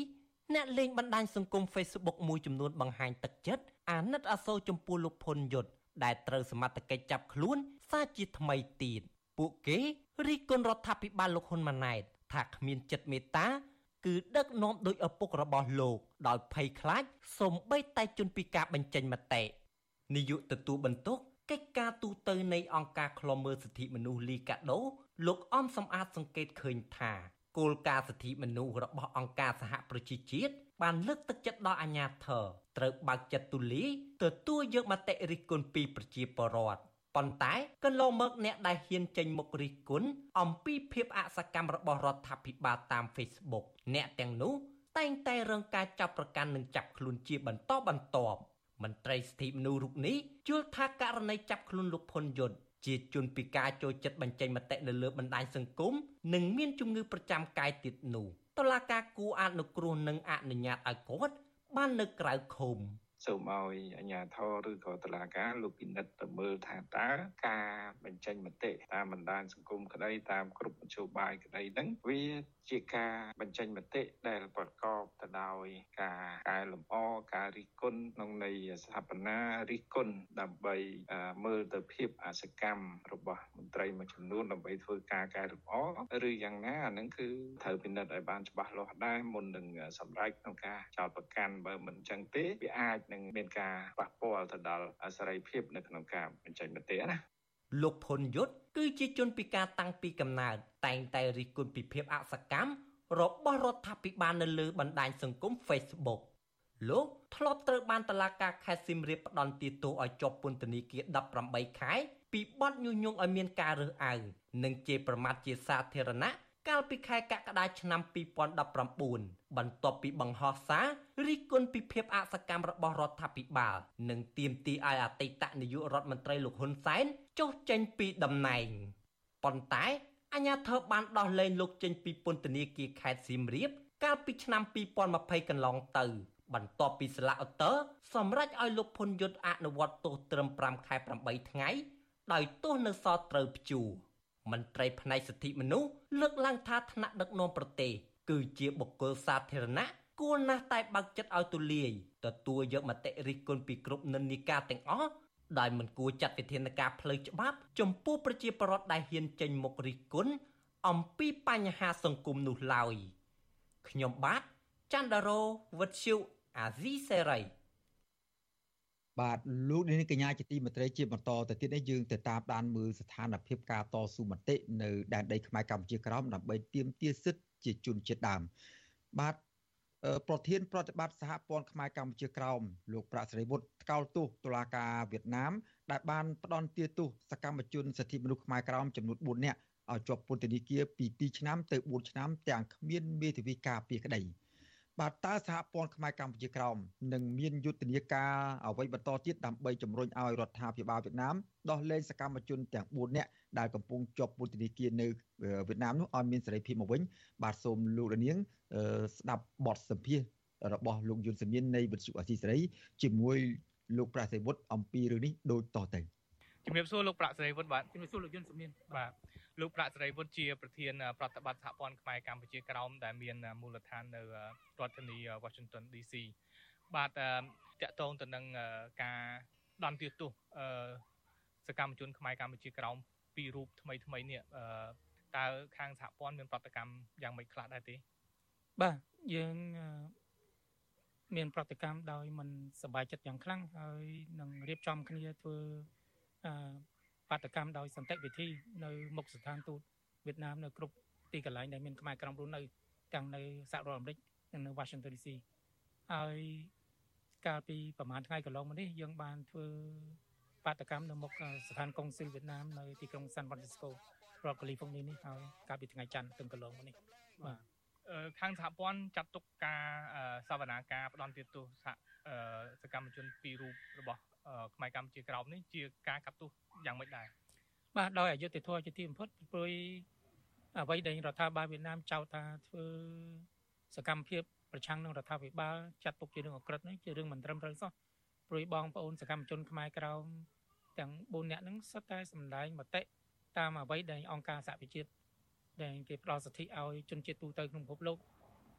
អ្នកលេងបណ្ដាញសង្គម Facebook មួយចំនួនបង្ហាញទឹកចិត្តអាណិតអាសូរចំពោះលោកផុនយុទ្ធដែលត្រូវសមត្ថកិច្ចចាប់ខ្លួនសារជាថ្មីទៀតពួកគេរិះគន់រដ្ឋាភិបាលលោកហ៊ុនម៉ាណែតថាគ្មានចិត្តមេត្តាគឺដឹកនាំដោយឪពុករបស់លោកដោយភ័យខ្លាចសូម្បីតែជនពិការបញ្ចេញមតិនាយកទទួលបន្ទុកកិច្ចការទូតនៃអង្គការឃ្លាំមើលសិទ្ធិមនុស្សលីកាដូលោកអំសំអាតសង្កេតឃើញថាគោលការណ៍សិទ្ធិមនុស្សរបស់អង្គការសហប្រជាជាតិបានលើកទឹកចិត្តដល់អាជ្ញាធរត្រូវបើកចិត្តទូលាយទទួលយកមតិរិះគន់ពីប្រជាពលរដ្ឋប៉ុន្តែកន្លងមកអ្នកដែលហ៊ានចេញមុខរិះគន់អំពីភាពអសកម្មរបស់រដ្ឋាភិបាលតាម Facebook អ្នកទាំងនោះតែងតែរងការចាប់ប្រកាន់និងចាប់ខ្លួនជាបន្តបន្ទាប់មន្ត្រីសិទ្ធិមនុស្សរូបនេះយល់ថាករណីចាប់ខ្លួនលោកផុនយុទ្ធជាជនពិការចូលចិត្តបញ្ចេញមតិនៅលើបណ្ដាញសង្គមនិងមានជំងឺប្រចាំកាយទៀតនោះតុលាការគួរអនុគ្រោះនិងអនុញ្ញាតឲ្យគាត់បាននៅក្រៅឃុំសូមឲ្យអាជ្ញាធរឬក៏តុលាការលោកពិនិត្យទៅមើលថាតើការបញ្ចេញមតិតាមបណ្ដាញសង្គមក្តីតាមគ្រប់មធ្យោបាយក្តីហ្នឹងវាជាការបញ្ចេញមតិដែលប្រកបទៅដោយការកែលម្អការរិះគន់ក្នុងន័យស្ថាបនារិះគន់ដើម្បីមើលទៅភាពអសកម្មរបស់មន្ត្រីមួយចំនួនដើម្បីធ្វើការកែលម្អឬយ៉ាងណាអាហ្នឹងគឺត្រូវពិនិត្យឲ្យបានច្បាស់លាស់ដែរមុននឹងសម្រេចក្នុងការចោទប្រកាន់បើមិនអញ្ចឹងទេវាអាចនឹងមានការប៉ះពាល់ទៅដល់សេរីភាពនៅក្នុងការបញ្ចេញមតិណាលោកផុនយុទ្ធគឺជាជនពិការតាំងពីកំណើតតែងតែរិះគន់ពីភាពអសកម្មរបស់រដ្ឋាភិបាលនៅលើបណ្ដាញសង្គម Facebook លោកធ្លាប់ត្រូវបានតុលាការខេត្តសៀមរាបផ្តន្ទាទោសឲ្យជាប់ពន្ធនាគារដប់ប្រាំបីខែពីបទញុះញង់ឲ្យមានការរើសអើងនិងជេរប្រមាថជាសាធារណៈកាលពីខែកក្កដាឆ្នាំពីរពាន់ដប់ប្រាំបួនបន្ទាប់ពីបង្ហោះសាររិះគន់ពីភាពអសកម្មរបស់រដ្ឋាភិបាលនិងទាមទារឲ្យអតីតនាយករដ្ឋមន្ត្រីលោកហ៊ុនសែនចុះចេញពីតំណែងប៉ុន្តែអាជ្ញាធរបានដោះលែងលោកចេញពីពន្ធនាគារខេត្តសៀមរាបកាលពីឆ្នាំពីរពាន់ម្ភៃកន្លងទៅបន្ទាប់ពីសាលាឧទ្ធរសម្រេចឲ្យលោកផុនយុទ្ធអនុវត្តទោសត្រឹមប្រាំខែប្រាំបីថ្ងៃដោយទោសនៅសល់ត្រូវព្យួរមន្ត្រីផ្នែកសិទ្ធិមនុស្សលើកឡើងថាថ្នាក់ដឹកនាំប្រទេសគឺជាបុគ្គលសាធារណៈគួរណាស់តែបើកចិត្តឲ្យទូលាយទទួលយកមតិរិះគន់ពីគ្រប់និន្នាការទាំងអស់ដោយមិនគួរចាត់វិធានការផ្លូវច្បាប់ចំពោះប្រជាពលរដ្ឋដែលហ៊ានចេញមុខរិះគន់អំពីបញ្ហាសង្គមនោះឡើយខ្ញុំបាទចន្ទរោវិទ្យុអាស៊ីសេរីបាទលោកនាងកញ្ញាជាទីមេត្រីជាបន្តទៅទៀតនេះយើងទៅតាមដានមើលស្ថានភាពការតស៊ូមតិនៅដែនដីខ្មែរកម្ពុជាក្រោមដើម្បីទាមទារសិទ្ធិជាជនជាតិដើមបាទប្រធានប្រតិបត្តិសហព័ន្ធខ្មែរកម្ពុជាក្រោមលោកប្រាក់សេរីវុឌ្ឍថ្កោលទោសតុលាការវៀតណាមដែលបានផ្ដន្ទាទោសសកម្មជនសិទ្ធិមនុស្សខ្មែរក្រោមចំនួនបួននាក់ឲ្យជាប់ពន្ធនាគារពីពីរឆ្នាំទៅបួនឆ្នាំទាំងគ្មានមេធាវីការពារក្តីបាទតើសហព័ន្ធខ្មែរកម្ពុជាក្រោមនឹងមានយុទ្ធនាការអ្វីបន្តទៀតដើម្បីជំរុញឲ្យរដ្ឋាភិបាលវៀតណាមដោះលែងសកម្មជនទាំងបួននាក់ដែលកំពុងជាប់ពន្ធនាគារនៅវៀតណាមនោះឲ្យមានសេរីភាពមកវិញបាទសូមលោកលានស្ដាប់បទសម្ភាសន៍របស់លោកយុនសមៀននៃវិទ្យុអាស៊ីសេរីជាមួយលោកប្រាក់សេរីវុឌ្ឍអំពីរឿងនេះដូចតទៅជំរាបសួរលោកប្រាក់សេរីវុឌ្ឍបាទជំរាបសួរលោកយុនសមៀនបាទលោកប្រាក់សេរីវុឌ្ឍជាប្រធានប្រតិបត្តិសហព័ន្ធខ្មែរកម្ពុជាក្រោមដែលមានមូលដ្ឋាននៅរដ្ឋធានី Washington ឌី ស៊ី បាទតាក់ទងទៅនឹងការដន្ទាទោសសកម្មជនខ្មែរកម្ពុជាក្រោមពីររូបថ្មីថ្មីនេះតើខាងសហព័ន្ធមានប្រតិកម្មយ៉ាងម៉េចខ្លះដែរទេបាទយើងមានប្រតិកម្មដោយមិនសប្បាយចិត្តយ៉ាងខ្លាំងហើយនឹងរៀបចំគ្នាធ្វើបាតកម្មដោយសន្តិវិធីនៅមុខស្ថានទូតវៀតណាមនៅគ្រប់ទីកន្លែងដែលមានខ្មែរក្រោមរស់នៅទាំងនៅសហរដ្ឋអាមេរិកនិងនៅ Washington ឌី ស៊ី ហើយកាលពីប្រហែលថ្ងៃកន្លងមកនេះយើងបានធ្វើបាតកម្មនៅមុខស្ថានកុងស៊ុលវៀតណាមនៅទីក្រុង San Francisco រដ្ឋកាលីហ្វ័រញ៉ានេះហើយកាលពីថ្ងៃច័ន្ទកន្លងមកនេះបាទខាងសហព័ន្ធចាត់ទុកការសវនាការផ្ដន្ទាទោសសកម្មជនពីររូបរបស់ខ្មែរកម្ពុជាក្រោមនេះជាការកាត់ទោសយ៉ាងម៉េចដែរបាទដោយអយុត្តិធម៌ជាទីបំផុតព្រោះអ្វីដែលរដ្ឋាភិបាលវៀតណាមចោទថាធ្វើសកម្មភាពប្រឆាំងនឹងរដ្ឋាភិបាលចាត់ទុកជារឿងអក្រិតនេះជារឿងមិនត្រឹមត្រូវសោះព្រោះបងប្អូនសកម្មជនខ្មែរក្រោមទាំងបួននាក់ហ្នឹងសុទ្ធតែសម្ដែងមតិតាមអ្វីដែលអង្គការសហប្រជាជាតិដែលគេផ្ដល់សិទ្ធិឲ្យជនជាតិទូទៅក្នុងពិភពលោក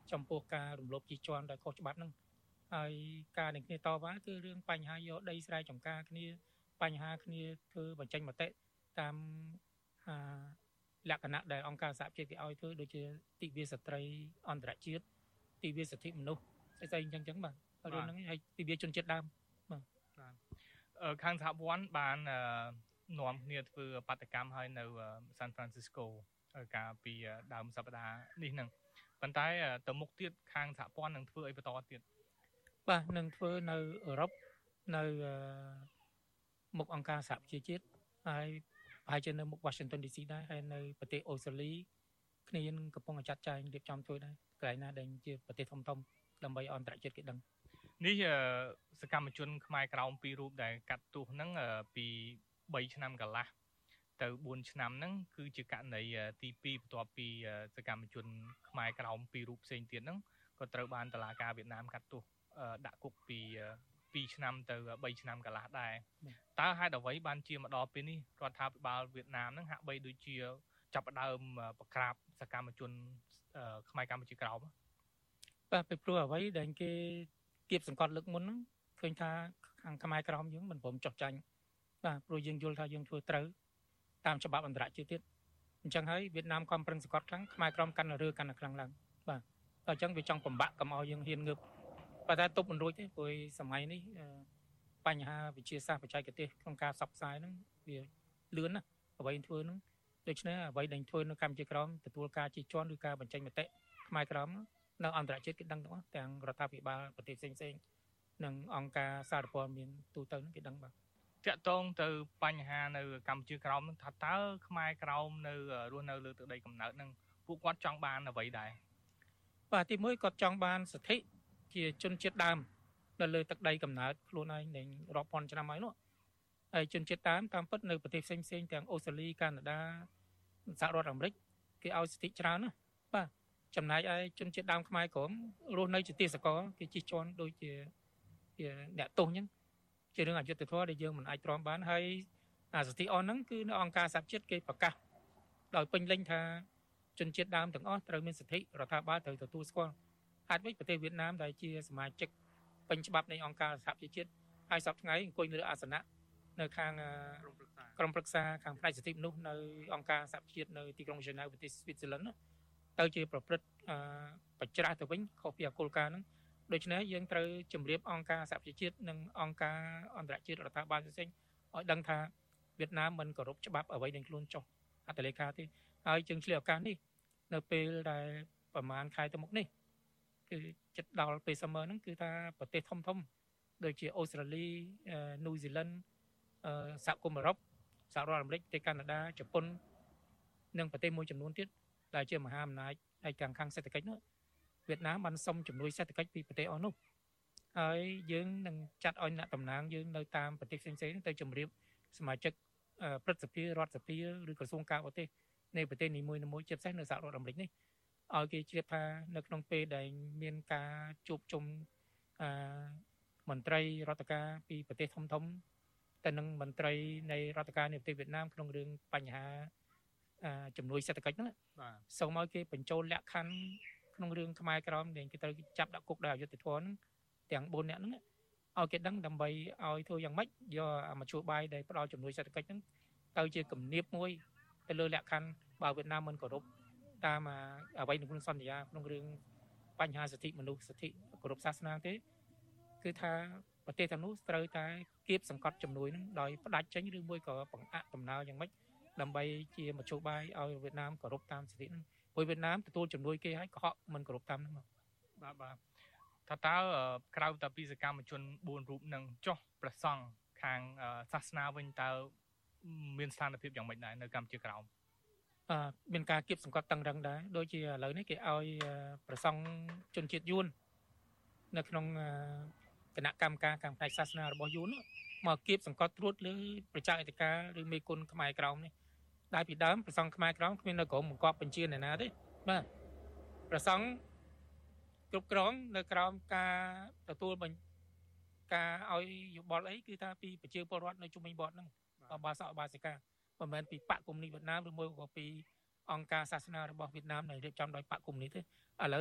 ចំពោះការរំលោភជីជាន់ដោយខុសច្បាប់ហ្នឹងហើយការនឹងគ្នាតវ៉ាគឺរឿងបញ្ហាយកដីស្រែចម្ការគ្នាបញ្ហាគ្នាធ្វើបញ្ចេញមតិតាមលក្ខណៈដែលអង្គការសហជាតិគេឲ្យធ្វើដូចជាទិវាស្ត្រីអន្តរជាតិទិវាសិទ្ធិមនុស្សស្អីៗអញ្ចឹងអញ្ចឹងបាទរឿងហ្នឹងហើយទិវាជនជាតិដើមបាទខាងសហព័ន្ធបាននាំគ្នាធ្វើបាតកម្មឲ្យនៅ San Francisco កាលពីដើមសប្តាហ៍នេះហ្នឹងប៉ុន្តែទៅមុខទៀតខាងសហព័ន្ធនឹងធ្វើអីបន្តទៀតបាទនឹងធ្វើនៅអឺរ៉ុបនៅមុខអង្គការសហប្រជាជាតិហើយប្រហែលជានៅមុខ Washington ឌី ស៊ី ដែរហើយនៅប្រទេសអូស្ត្រាលីគ្នាកំពុងចាត់ចែងរៀបចំធ្វើដែរកន្លែងណាដែលជាប្រទេសធំធំដើម្បីអន្តរជាតិគេដឹងនេះសកម្មជនខ្មែរក្រោមពីររូបដែលកាត់ទោសហ្នឹងពីបីឆ្នាំកន្លះទៅបួនឆ្នាំហ្នឹងគឺជាករណីទីពីរបន្ទាប់ពីសកម្មជនខ្មែរក្រោមពីររូបផ្សេងទៀតហ្នឹងក៏ត្រូវបានតុលាការវៀតណាមកាត់ទោសដាក់គុកពីពីរឆ្នាំទៅបីឆ្នាំកន្លះដែរតើហេតុអ្វីបានជាមកដល់ពេលនេះរដ្ឋាភិបាលវៀតណាមហ្នឹងហាក់បីដូចជាចាប់ផ្ដើមបង្ក្រាបសកម្មជនខ្មែរកម្ពុជាក្រោមបាទពីព្រោះអ្វីដែលគេគៀបសង្កត់លើកមុនហ្នឹងឃើញថាខាងខ្មែរក្រោមយើងមិនព្រមចុះចាញ់បាទព្រោះយើងយល់ថាយើងធ្វើត្រូវតាមច្បាប់អន្តរជាតិទៀតអញ្ចឹងហើយវៀតណាមខំប្រឹងសង្កត់ខ្លាំងខ្មែរក្រោមកាន់តែរើកាន់តែខ្លាំងឡើងបាទអញ្ចឹងវាចង់បំបាក់កុំឲ្យយើងហ៊ានងើបប៉ុន្តែទប់មិនរួចទេព្រោះសម័យនេះបញ្ហាវិទ្យាសាស្ត្របច្ចេកទេសក្នុងការផ្សព្វផ្សាយហ្នឹងវាលឿនណាស់អ្វីធ្វើហ្នឹងដូច្នេះអ្វីដែលធ្វើនៅកម្ពុជាក្រោមទទួលការជិះជាន់ឬការបញ្ចេញមតិខ្មែរក្រោមនៅអន្តរជាតិគេដឹងទាំងអស់ទាំងរដ្ឋាភិបាលប្រទេសផ្សេងៗនិងអង្គការសារព័ត៌មានទូទៅហ្នឹងគេដឹងបាទតាក់ទងទៅបញ្ហានៅកម្ពុជាក្រោមហ្នឹងថាតើខ្មែរក្រោមនៅរស់នៅលើទឹកដីកំណើតហ្នឹងពួកគាត់ចង់បានអ្វីដែរបាទទីមួយគាត់ចង់បានសិទ្ធិជាជនជាតិដើមនៅលើទឹកដីកំណើតខ្លួនឯងនឹងរាប់ពាន់ឆ្នាំហើយនោះហើយជនជាតិដើមតាមពិតនៅប្រទេសផ្សេងផ្សេងទាំងអូស្ត្រាលីកាណាដាសហរដ្ឋអាមេរិកគេឲ្យសិទ្ធិច្រើនណាបាទចំណែកឯជនជាតិដើមខ្មែរក្រមរស់នៅជាទេសកលគេជិះជាន់ដូចជាជាអ្នកទោសអញ្ចឹងជារឿងអយុត្តិធម៌ដែលយើងមិនអាចទ្រាំបានហើយអាសិទ្ធិអស់ហ្នឹងគឺនៅអង្គការសហជាតិគេប្រកាសដោយពេញលេញថាជនជាតិដើមទាំងអស់ត្រូវមានសិទ្ធិរដ្ឋាភិបាលត្រូវទទួលស្គាល់ហេតុម៉េចប្រទេសវៀតណាមដែលជាសមាជិកពេញច្បាប់នៃអង្គការសហប្រជាជាតិហើយសប្តាហ៍ថ្ងៃអង្គុយនៅអាសនៈនៅខាងក្រុមប្រឹក្សាខាងផ្នែកសិទ្ធិមនុស្សនៅអង្គការសហប្រជាជាតិនៅទីក្រុងហ្សឺណែវប្រទេសស្វីសឡង់ទៅជាប្រព្រឹត្តបច្ច្រាស់ទៅវិញខុសពីអគោលការណ៍ហ្នឹងដូច្នេះយើងត្រូវជម្រាបអង្គការសហប្រជាជាតិនិងអង្គការអន្តរជាតិរដ្ឋាភិបាលផ្សេងៗឲ្យដឹងថាវៀតណាមមិនគោរពច្បាប់អ្វីដែលខ្លួនចុះអត្តលេខាទេហើយយើងឆ្លៀតឱកាសនេះនៅពេលដែលប្រហែលខែទៅមុខនេះគឺចិត្តដល់ពេល summer ហ្នឹងគឺថាប្រទេសធំធំដូចជាអូស្ត្រាលីនូហ្សេឡង់សហគមន៍អឺរ៉ុបសហរដ្ឋអាមេរិកប្រទេសកាណាដាជប៉ុននិងប្រទេសមួយចំនួនទៀតដែលជាមហាអំណាចហើយខាងខាងសេដ្ឋកិច្ចនោះវៀតណាមបានសុំជំនួយសេដ្ឋកិច្ចពីប្រទេសអស់នោះហើយយើងនឹងចាត់ឲ្យអ្នកតំណាងយើងនៅតាមប្រទេសផ្សេងៗទៅជម្រាបសមាជិកព្រឹទ្ធសភារដ្ឋសភាឬក្រសួងការបរទេសនៃប្រទេសនីមួយៗជាពិសេសនៅសហរដ្ឋអាមេរិកនេះឲ្យគេជ្រាបថានៅក្នុងពេលដែលមានការជួបជុំអឺមន្ត្រីរដ្ឋការពីប្រទេសធំធំទៅនឹងមន្ត្រីនៃរដ្ឋការនៃប្រទេសវៀតណាមក្នុងរឿងបញ្ហាជំនួយសេដ្ឋកិច្ចហ្នឹងបាទសូមឲ្យគេបញ្ចូលលក្ខខណ្ឌក្នុងរឿងខ្មែរក្រមដែលគេត្រូវចាប់ដាក់គុកដោយអយុត្តិធម៌ហ្នឹងទាំងបួននាក់ហ្នឹងឲ្យគេដឹងដើម្បីឲ្យធ្វើយ៉ាងម៉េចយកមធ្យោបាយដែលផ្ដល់ជំនួយសេដ្ឋកិច្ចហ្នឹងទៅជាគំនាបមួយទៅលើលក្ខខណ្ឌបើវៀតណាមមិនគោរពតាមអ្វីក្នុងសន្យាក្នុងរឿងបញ្ហាសិទ្ធិមនុស្សសិទ្ធិគោរពសាសនាទេគឺថាប្រទេសទាំងនោះត្រូវតែគៀបសង្កត់ជំនួយនឹងដោយផ្ដាច់ចេញឬមួយក៏បង្អាក់ដំណើរយ៉ាងម៉េចដើម្បីជាមធ្យោបាយឲ្យវៀតណាមគោរពតាមសិទ្ធិហ្នឹងព្រោះវៀតណាមទទួលជំនួយគេហើយកុហកមិនគោរពតាមហ្នឹងបាទបាទថាតើក្រៅតែពីសកម្មជនបួនរូបនឹងចុះប្រសង់ខាងសាសនាវិញតើមានស្ថានភាពយ៉ាងម៉េចដែរនៅកម្ពុជាក្រោមអឺមានការគៀបសង្កត់តឹងរឹងដែរដូចជាឥឡូវនេះគេឲ្យប្រសង់ជនជាតិយួននៅក្នុងគណៈកម្មការខាងផ្នែកសាសនារបស់យួនមកគៀបសង្កត់ត្រួតលើប្រជាអធិការឬមេគុណខ្មែរក្រោមនេះដែលពីដើមប្រសង់ខ្មែរក្រោមគ្មាននៅក្រោមបង្គាប់បញ្ជាអ្នកណាទេបាទប្រសង់គ្រប់គ្រងនៅក្រោមការទទួលបញ្ការឲ្យយោបល់អីគឺថាពីប្រជាពលរដ្ឋនៅជុំវិញបទហ្នឹងបាសកបាសិកាមិនមែនពីបកកុម្មុយនីសវៀតណាមឬមួយក៏ពីអង្គការសាសនារបស់វៀតណាមដែលរៀបចំដោយបកកុម្មុយនីសទេឥឡូវ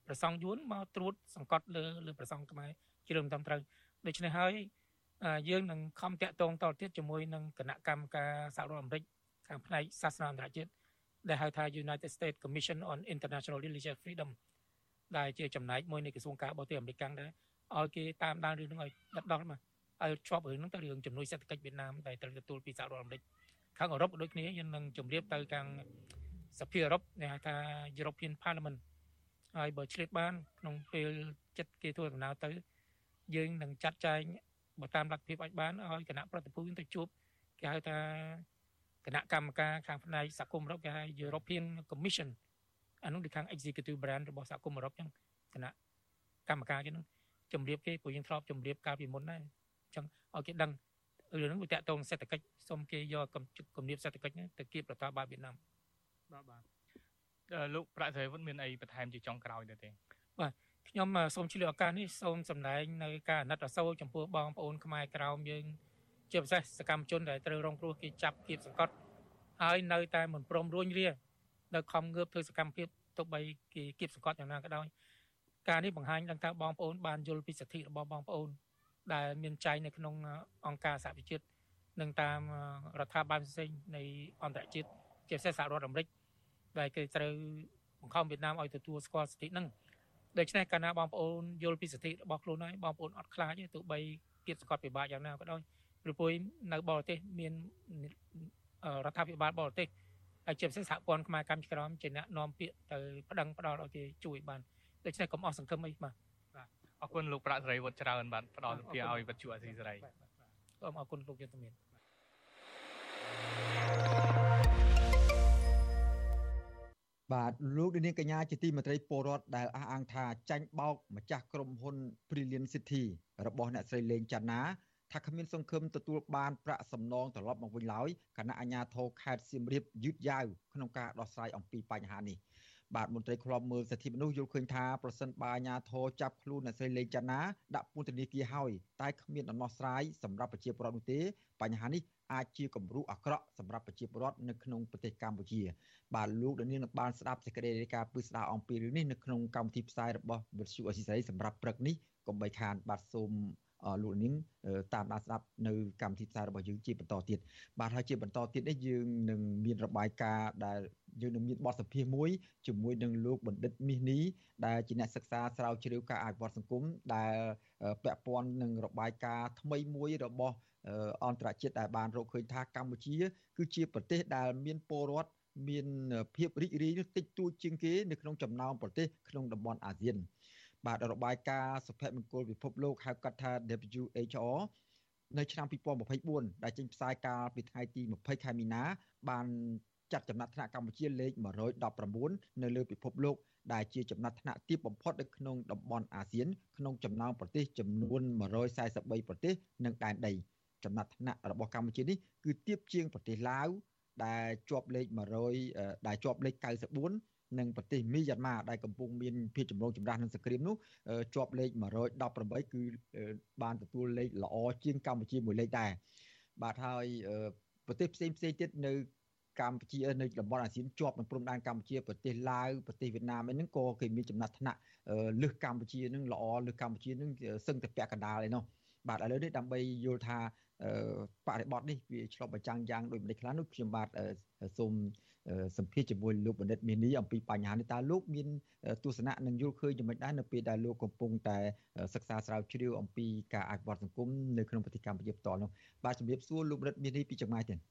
ប្រសង់យួនមកត្រួតសង្កត់លើលើប្រសង់ខ្មែរជ្រើមតាមត្រូវដូច្នេះហើយយើងនឹងខំតាក់ទងតទៅទៀតជាមួយនឹងគណៈកម្មការសហរដ្ឋអាមេរិកខាងផ្នែកសាសនាអន្តរជាតិដែលហៅថា United States Commission on International Religious Freedom ដែលជាចំណែកមួយនៃក្រសួងការបរទេសអាមេរិកដែរឲ្យគេតាមដានរឿងហ្នឹងឲ្យដិតដល់មកឲ្យជាប់រឿងហ្នឹងទៅរឿងជំនួយសេដ្ឋកិច្ចវៀតណាមដែលត្រូវទទួលពីសហរដ្ឋអាមេរិកខាងអឺរ៉ុបក៏ដូចគ្នាយើងនឹងជម្រាបទៅខាងសភាអឺរ៉ុបដែលហៅថា European Parliament ហើយបើឆ្លៀតបានក្នុងពេលចិត្តគេធ្វើដំណើរទៅយើងនឹងចាត់ចែងបើតាមលទ្ធភាពអាចបានឲ្យគណៈប្រតិភូទៅជួបគេហៅថាគណៈកម្មការខាងផ្នែកសហគមន៍អឺរ៉ុបគេហៅ European Commission អានោះគឺខាង Executive Branch របស់សហគមន៍អឺរ៉ុបចឹងគណៈកម្មការគេនឹងជំរាបគេព្រោះយើងធ្លាប់ជំរាបកាលពីមុនដែរអញ្ចឹងឲ្យគេដឹងរឿងហ្នឹងវាតាក់ទងសេដ្ឋកិច្ចសូមគេយកគំនាបសេដ្ឋកិច្ចទៅគៀបរដ្ឋបាលវៀតណាមបាទបាទលោកប្រាក់សេរីវុឌ្ឍមានអីបន្ថែមជាចុងក្រោយដែរទេបាទខ្ញុំសូមឆ្លៀតឱកាសនេះសូមសម្ដែងនៅការអាណិតអាសូរចំពោះបងប្អូនខ្មែរក្រោមយើងជាពិសេសសកម្មជនដែលត្រូវរងគ្រោះគេចាប់គៀបសង្កត់ហើយនៅតែមិនព្រមរួញរានៅខំងើបធ្វើសកម្មភាពទោះបីគេគៀបសង្កត់យ៉ាងណាក៏ដោយការនេះបង្ហាញដល់ថាបងប្អូនបានយល់ពីសិទ្ធិរបស់បងប្អូនដែលមានចែងនៅក្នុងអង្គការសហប្រជាជាតិនិងតាមរដ្ឋាភិបាលផ្សេងនៃអន្តរជាតិជាពិសេសសហរដ្ឋអាមេរិកដែលគេត្រូវបង្ខំវៀតណាមឲ្យទទួលស្គាល់សិទ្ធិហ្នឹងដូច្នេះកាលណាបងប្អូនយល់ពីសិទ្ធិរបស់ខ្លួនហើយបងប្អូនអត់ខ្លាចទេទោះបីគៀបសង្កត់ពិបាកយ៉ាងណាក៏ដោយព្រោះពួកនៅបរទេសមានរដ្ឋាភិបាលបរទេសហើយជាពិសេសសហព័ន្ធខ្មែរកម្ពុជាក្រមជាអ្នកនាំពាក្យទៅប្តឹងផ្ដល់ឲ្យគេជួយបានដូច្នេះកុំអស់សង្ឃឹមអីបាទបាទអរគុណលោកប្រាក់សេរីវុឌ្ឍច្រើនបាទផ្ដល់ពាក្យឲ្យវិទ្យុអាស៊ីសេរីសូមអរគុណលោកយុទ្ធមានបាទលោកនាងកញ្ញាជាទីមេត្រីពលរដ្ឋដែលអះអាងថាចាញ់បោកម្ចាស់ក្រុមហ៊ុន Brilliant City របស់អ្នកស្រីលេងច័ន្ទណាថាគ្មានសង្ឃឹមទទួលបានប្រាក់សំណងត្រឡប់មកវិញឡើយគណៈអាជ្ញាធរខេត្តសៀមរាបយឺតយ៉ាវក្នុងការដោះស្រាយអំពីបញ្ហានេះបាទមន្ត្រីឃ្លាំមើលសិទ្ធិមនុស្សយល់ឃើញថាប្រសិនបើអាជ្ញាធរចាប់ខ្លួនអ្នកស្រីលេងច័ន្ទណាដាក់ពន្ធនាគារហើយតែគ្មានដំណោះស្រាយសម្រាប់ប្រជាពលរដ្ឋនោះទេបញ្ហានេះអាចជាគំរូអាក្រក់សម្រាប់ប្រជាពលរដ្ឋនៅក្នុងប្រទេសកម្ពុជាបាទលោកដានៀងបានស្ដាប់សេចក្តីរាយការណ៍ពឹស្ដារអំពីរឿងនេះនៅក្នុងកម្មវិធីផ្សាយរបស់វិទ្យុអេស៊ីសរ៉ៃសម្រាប់ព្រឹកនេះកុំបីខានបាទសូមលោកនាងតាមដានស្ដាប់នៅកម្មវិធីផ្សាយរបស់យើងជាបន្តទៀតបាទហើយជាបន្តទៀតនេះយើងនឹងមានរបាយការណ៍ដែលយើងនឹងមានបទសម្ភាសន៍មួយជាមួយនឹងលោកបណ្ឌិតមាសនីដែលជាអ្នកសិក្សាស្រាវជ្រាវការអភិវឌ្ឍសង្គមដែលពាក់ព័ន្ធនឹងរបាយការណ៍ថ្មីមួយរបស់អន្តរជាតិដែលបានរកឃើញថាកម្ពុជាគឺជាប្រទេសដែលមានពលរដ្ឋមានភាពរីករាយតិចតួចជាងគេនៅក្នុងចំណោមប្រទេសក្នុងតំបន់អាស៊ានបាទរបាយការណ៍សុភមង្គលពិភពលោកហៅកាត់ថា ដបលយូ អេច អ នៅឆ្នាំពីរពាន់ម្ភៃបួនដែលចេញផ្សាយកាលពីថ្ងៃទីម្ភៃខែមីនាបានចាត់ចំណាត់ថ្នាក់កម្ពុជាលេខមួយរយដប់ប្រាំបួននៅលើពិភពលោកដែលជាចំណាត់ថ្នាក់ទាបបំផុតនៅក្នុងតំបន់អាស៊ានក្នុងចំណោមប្រទេសចំនួនមួយរយសែនសិបបីប្រទេសនិងដែនដីចំណាត់ថ្នាក់របស់កម្ពុជានេះគឺទាបជាងប្រទេសឡាវដែលជាប់លេខមួយរយដែលជាប់លេខកៅសិបបួននិងប្រទេសមីយ៉ាន់ម៉ាដែលកំពុងមានភាពចម្រូងចម្រាសនឹងសង្គ្រាមនោះជាប់លេខមួយរយដប់ប្រាំបីគឺបានទទួលលេខល្អជាងកម្ពុជាមួយលេខដែរបាទហើយប្រទេសផ្សេងផ្សេងទៀតនៅកម្ពុជានៅតំបន់អាស៊ានជាប់នឹងព្រំដែនកម្ពុជាប្រទេសឡាវប្រទេសវៀតណាមហ្នឹងក៏គេមានចំណាត់ថ្នាក់លើសកម្ពុជាហ្នឹងល្អលើសកម្ពុជាហ្នឹងសឹងតែពាក់កណ្ដាលឯណោះបាទឥឡូវនេះដើម្បីយល់ថាបរិបទនេះវាឆ្លុះបញ្ចាំងយ៉ាងដូចម្តេចខ្លះនោះខ្ញុំបាទសូមសម្ភាសជាមួយលោកបណ្ឌិតមាសនីអំពីបញ្ហានេះតើលោកមានទស្សនៈនិងយល់ឃើញយ៉ាងម៉េចដែរនៅពេលដែលលោកកំពុងតែសិក្សាស្រាវជ្រាវអំពីការអភិវឌ្ឍសង្គមនៅក្នុងប្រទេសកម្ពុជាផ្ទាល់នោះបាទជំរាបសួរលោកបណ្ឌិតមាសនីពីចម្ងាយទៀត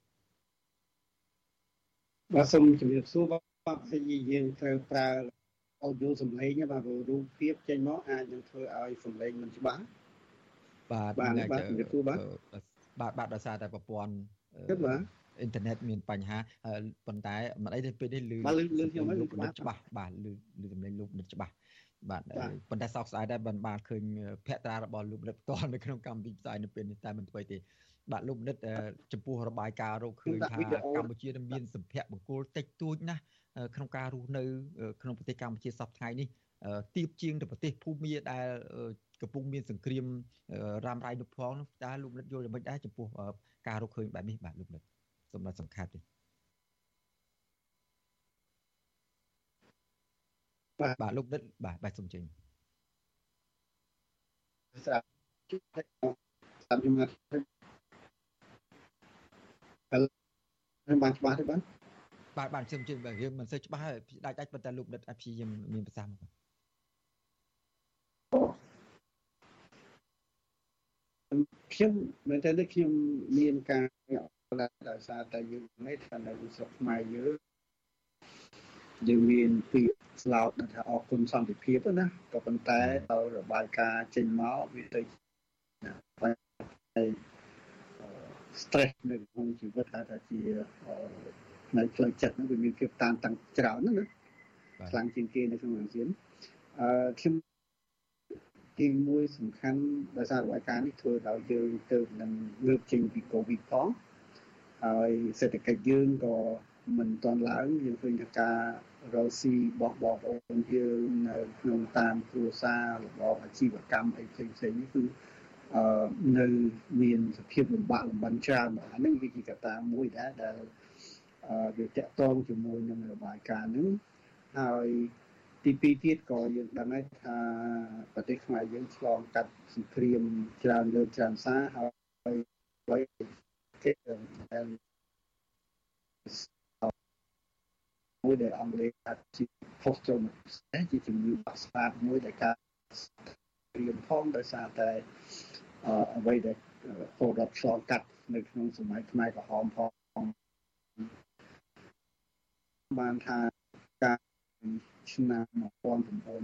បាទសូមជំរាបសួរបាទយើងត្រូវប្រើអូឌីយោសំឡេងបាទរូបភាពចេញមកអាចនឹងធ្វើឲ្យសំឡេងមិនច្បាស់បាទបាទជំរាបសួរបាទបាទបាទដោយសារតែប្រព័ន្ធបាទអ៊ីនធឺណិតមានបញ្ហាប៉ុន្តែមិនអីទេពេលនេះលឺលឺខ្ញុំលោកច្បាស់ច្បាស់បាទលឺលឺសំឡេងលោកបណ្ឌិតច្បាស់បាទប៉ុន្តែសោកស្ដាយដែរបានបានឃើញភក្ត្រារបស់លោកបណ្ឌិតផ្ទាល់នៅក្នុងកម្មវិធីផ្សាយនៅពេលនេះតែមិនធ្វើទេបាទលោកបណ្ឌិតចំពោះរបាយការណ៍រកឃើញថាកម្ពុជានឹងមានសម្ភារៈបង្គោលតិចតួចណាស់ក្នុងការរស់នៅក្នុងប្រទេសកម្ពុជាសប្តាហ៍ថ្ងៃនេះទៀបជាងទៅប្រទេសភូមាដែលកំពុងមានសង្គ្រាមរ៉ាំរ៉ៃនោះផងនោះតើលោកបណ្ឌិតយល់យ៉ាងម៉េចដែរចំពោះការរកឃើញបែបនេះបាទលោកបណ្ឌិតសម្រាប់សង្ខេបទេបាទបាទលោកដិតបាទបាទសូមជើញស្រាប់ស្រាប់ខ្ញុំហើយបានច្បាស់ទេបាទបាទបាទសូមជើញបាទយើងមិនសូវច្បាស់ហើយដាច់ដាច់ប៉ុន្តែលោកដិតអាចព្យាយាមមានប្រសាសន៍មកខ្ញុំមែនតើខ្ញុំមានការដោយសារតែយើងនេះថានៅស្រុកខ្មែរយើងយើងមានពាក្យស្លោកថាអរគុណសន្តិភាពណាក៏ប៉ុន្តែដល់របាយការណ៍ចេញមកវាទៅតែ stress នៅក្នុងជីវិតថាថាជាផ្នែកផ្លូវចិត្តហ្នឹងវាមានភាពតានតឹងច្រើនណាខ្លាំងជាងគេនៅក្នុងអាស៊ានអឺខ្ញុំទីមួយសំខាន់ដោយសាររបាយការណ៍នេះធ្វើឲ្យយើងទៅនឹងលើកចេញពី COVID ផងហើយសេដ្ឋកិច្ចយើងក៏មិនទាន់ឡើងយើងឃើញថាការរកស៊ីរបស់បងប្អូនយើងនៅក្នុងតាមគ្រួសាររបបអាជីវកម្មអីផ្សេងផ្សេងនេះគឺអឺនៅមានសភាពលំបាកលំបិនច្រើនអានេះវាជាកត្តាមួយដែរដែលអឺវាតកតងជាមួយនឹងរបាយការណ៍នេះហើយទីពីរទៀតក៏យើងដឹងហើយថាប្រទេសខ្មែរយើងឆ្លងកាត់សង្គ្រាមច្រើនលើកច្រើនសារហើយហើយគេដែលមួយដែលអង់គ្លេសថាជា post traumatic stress ជាជំងឺបាក់ស្បាតមួយដែលកើតព្រៀមផងដោយសារតែអ្វីដែលពលរដ្ឋឆ្លងកាត់នៅក្នុងសម័យខ្មែរក្រហមផងបានថាការឆ្នាំmột nghìn chín trăm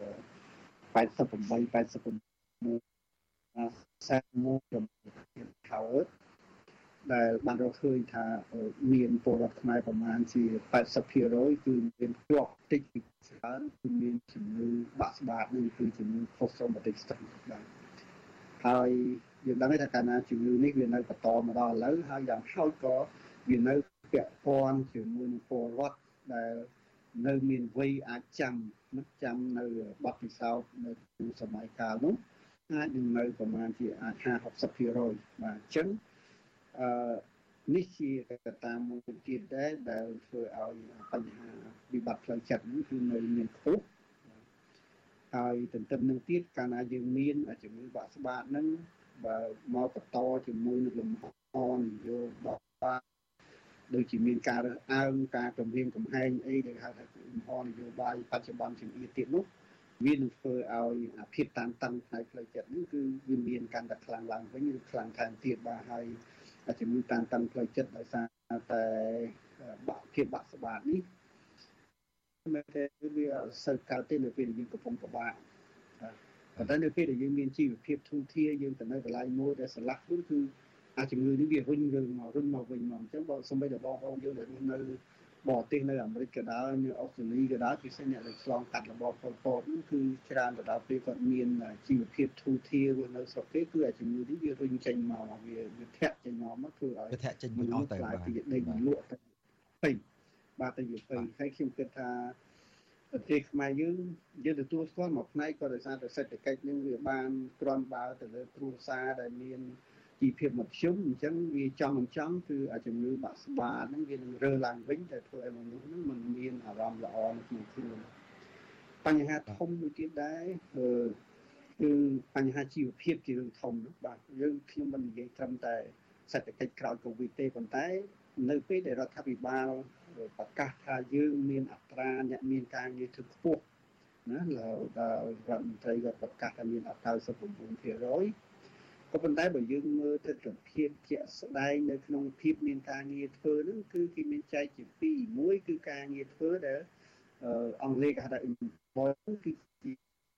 tám mươi tám แปดสิบแปดសាសមួយចំនួនខោដែលបានរកឃើញថាមានពលរដ្ឋខ្មែរប្រមាណជា แปดสิบភាគរយ គឺមានជាប់តិចច្រើនគឺមានជំងឺបាក់ស្បាតនេះគឺជំងឺ post traumatic stress បាទហើយយើងដឹងថាកាលណាជំងឺនេះវានៅបន្តមកដល់ឥឡូវហើយយ៉ាងហោចក៏វានៅពាក់ព័ន្ធជាមួយនឹងពលរដ្ឋដែលនៅមានវ័យអាចចាំនឹកចាំនៅបទពិសោធន៍នៅក្នុងសម័យកាលនោះអាចនឹងនៅប្រមាណជាអាច ห้าสิบ หกสิบភាគរយ បាទអញ្ចឹងអឺនេះជាកត្តាមួយទៀតដែរដែលធ្វើឲ្យបញ្ហាវិបត្តិផ្លូវចិត្តនេះគឺនៅមានខ្ពស់ហើយទន្ទឹមនឹងទៀតកាលណាយើងមានជំងឺបាក់ស្បាតហ្នឹងបើមកបន្តជាមួយនឹងលំហនយោបាយដូចជាមានការរើសអើងការគំរាមកំហែងអីដែលហៅថាលំហនយោបាយបច្ចុប្បន្នជំនាញទៀតនោះវានឹងធ្វើឲ្យភាពតានតឹងផ្នែកផ្លូវចិត្តនេះគឺវាមានកាន់តែខ្លាំងឡើងវិញឬខ្លាំងថែមទៀតបាទហើយជំងឺតានតឹងផ្លូវចិត្តដោយសារតែបាក់ភាពបាក់ស្បាតនេះមែនទេវាសិលកើតទេនៅពេលយើងកំពុងពិបាកប៉ុន្តែនៅពេលដែលយើងមានជីវភាពធូរធារយើងទៅនៅកន្លែងមួយដែលស្រឡះខ្លួនគឺអាជំងឺនេះវារុញយើងមករុញមកវិញមកអញ្ចឹងបើសូម្បីតែបងប្អូនយើងដែលនៅបរទេសនៅអាមេរិកក៏ដោយនៅអូស្ត្រាលីក៏ដោយពិសេសអ្នកដែលឆ្លងកាត់របបប៉ុលពតនោះគឺច្រើនទៅដល់ពេលគាត់មានជីវភាពធូរធារនៅស្រុកគេគឺអាជំងឺនេះវារុញចេញមកវាវាធាក់ចេញមកមកធ្វើឲ្យវាធាក់ចេញមកអស់ទៅបាទពីដេកលក់ទៅពេញបាទទៅវាពេញហើយខ្ញុំគិតថាប្រទេសខ្មែរយើងយើងទទួលស្គាល់មួយផ្នែកក៏ដោយសារតែសេដ្ឋកិច្ចនឹងវាបានក្រាន់បើទៅលើគ្រួសារដែលមានជីវភាពមធ្យមអញ្ចឹងវាចង់មិនចង់គឺអាជំងឺបាក់ស្បាតហ្នឹងវានឹងរើឡើងវិញតែធ្វើឲ្យមនុស្សហ្នឹងមិនមានអារម្មណ៍ល្អនៅក្នុងខ្លួនបញ្ហាធំមួយទៀតដែរគឺបញ្ហាជីវភាពជារឿងធំណាបាទយើងខ្ញុំមិននិយាយត្រឹមតែសេដ្ឋកិច្ចក្រោយកូវីដទេប៉ុន្តែនៅពេលដែលរដ្ឋាភិបាលប្រកាសថាយើងមានអត្រាអ្នកមានការងារធ្វើខ្ពស់ណាដល់រដ្ឋមន្ត្រីក៏ប្រកាសថាមានអត្រា chín mươi chínភាគរយ ក៏ប៉ុន្តែបើយើងមើលទៅទស្សនវិជ្ជាជាក់ស្ដែងនៅក្នុងភាពមានការងារធ្វើហ្នឹងគឺគេមានចែកជាពីរមួយគឺការងារធ្វើដែលអង់គ្លេសគេហៅថា employment គឺ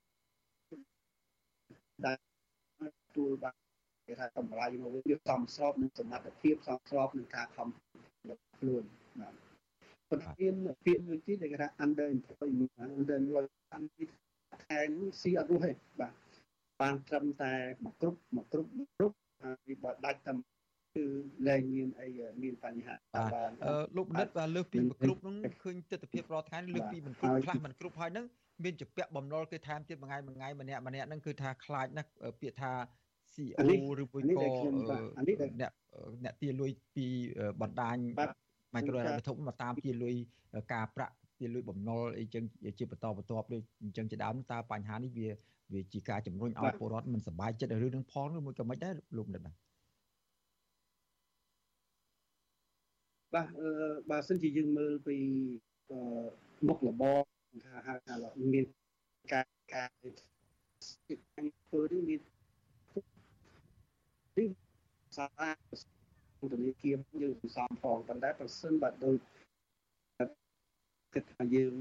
ដែលទួលបានគេថាកម្រៃមកវាសមស្របនឹងសមត្ថភាពសមស្របនឹងការខំខ្លួនបាទប៉ុន្តែមានពាក្យមួយទៀតគេថា underemployment underemployment ខែនេះស៊ីអត់រស់ទេបាទបានត្រឹមតែមកគ្រប់មកគ្រប់គ្រប់វាបើដាច់តែគឺលែងមានអីមានបញ្ហាបាទលោកបណ្ឌិតបាទលើសពីមកគ្រប់នោះឃើញទស្សនវិជ្ជារាល់ថ្ងៃលើសពីមិនគ្រប់ខ្លះមិនគ្រប់ហើយហ្នឹងមានជាពាក់បំណុលគេថែមទៀតមួយថ្ងៃមួយថ្ងៃម្នាក់ម្នាក់ហ្នឹងគឺថាខ្លាចណាស់ពាក្យថា ซี อี โอ ឬមួយក៏អ្នកអ្នកទាលុយពីបណ្ដាញ micro វត្ថុមកតាមទាលុយការប្រាក់ទាញលុយបំណុលអីចឹងជាបន្តបន្ទាប់ដូចអញ្ចឹងជាដើមតើបញ្ហានេះវាវាជាការជំរុញឲ្យពលរដ្ឋមិនសប្បាយចិត្តរឿងនឹងផងឬមួយក៏មិនដែរលោកបណ្ឌិតបាទបាទបើសិនជាយើងមើលពីមុខរបរថាហៅថាមានការការធ្វើនេះមាននេះសារធនាគារយើងសន្សំផងប៉ុន្តែប្រសិនបើដូចគិតថាយើង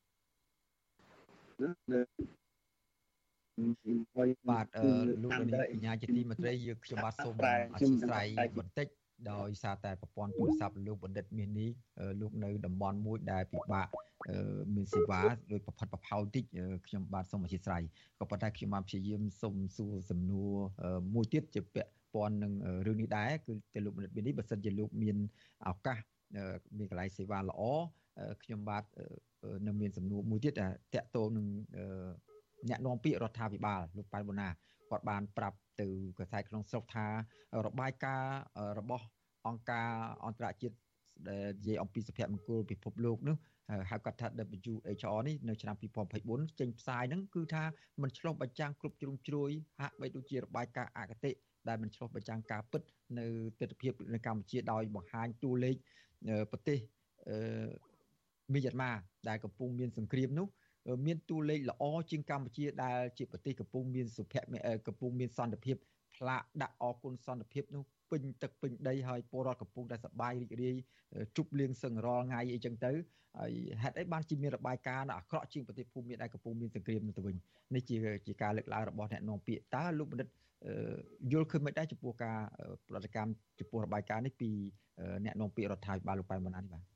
បាទលោកនាងកញ្ញាជាទីមេត្រីយើងខ្ញុំបាទសូមអធិស្ឋានបន្តិចដោយសារតែប្រព័ន្ធទូរស័ព្ទលោកបណ្ឌិតមាននេះលោកនៅតំបន់មួយដែលពិបាកមានសេវាដោយប្រផិតប្រផៅតិចខ្ញុំបាទសូមអធិស្ឋានក៏ប៉ុន្តែខ្ញុំបានព្យាយាមសូមសួរសំណួរមួយទៀតជាពាក់ព័ន្ធនឹងរឿងនេះដែរគឺទៅលោកបណ្ឌិតមាននេះបើសិនជាលោកមានឱកាសមានកន្លែងសេវាល្អខ្ញុំបាទនៅមានសំណួរមួយទៀតតាក់ទងនឹងអ្នកនាំពាក្យរដ្ឋាភិបាលលោកប៉ែនបូណាគាត់បានប្រាប់ទៅកសែតក្នុងស្រុកថារបាយការណ៍របស់អង្គការអន្តរជាតិដែលនិយាយអំពីសុភមង្គលពិភពលោកនោះហៅកាត់ថា ដប៊្យូ អេច អរ នេះនៅឆ្នាំពីរពាន់ยี่สิบสี่ចេញផ្សាយហ្នឹងគឺថាมันឆ្លុះបញ្ចាំងគ្រប់ជ្រុងជ្រោយហាក់បីដូចជារបាយការណ៍អគតិដែលมันឆ្លុះបញ្ចាំងការពិតនៅទស្សនវិជ្ជានៅកម្ពុជាដោយបង្ហាញតួលេខប្រទេសមីយ៉ាន់ម៉ាដែលកំពុងមានសង្គ្រាមនោះមានតួលេខល្អជាងកម្ពុជាដែលជាប្រទេសកំពុងមានសុភមង្គលកំពុងមានសន្តិភាពផ្លាកដាក់អគុណសន្តិភាពនោះពេញទឹកពេញដីហើយពលរដ្ឋកំពុងតែសប្បាយរីករាយជប់លៀងសឹងរាល់ថ្ងៃអីចឹងទៅហើយហេតុអីបានជាមានរបាយការណ៍អាក្រក់ជាងប្រទេសភូមាដែលកំពុងមានសង្គ្រាមនោះទៅវិញនេះជាជាការលើកឡើងរបស់អ្នកនាំពាក្យតើលោកបណ្ឌិតយល់ឃើញមិនដែរចំពោះការប្រតិកម្មចំពោះរបាយការណ៍នេះពីអ្នកនាំពាក្យរដ្ឋាភិបាលលោកប៉ែនបូណានេះបាទ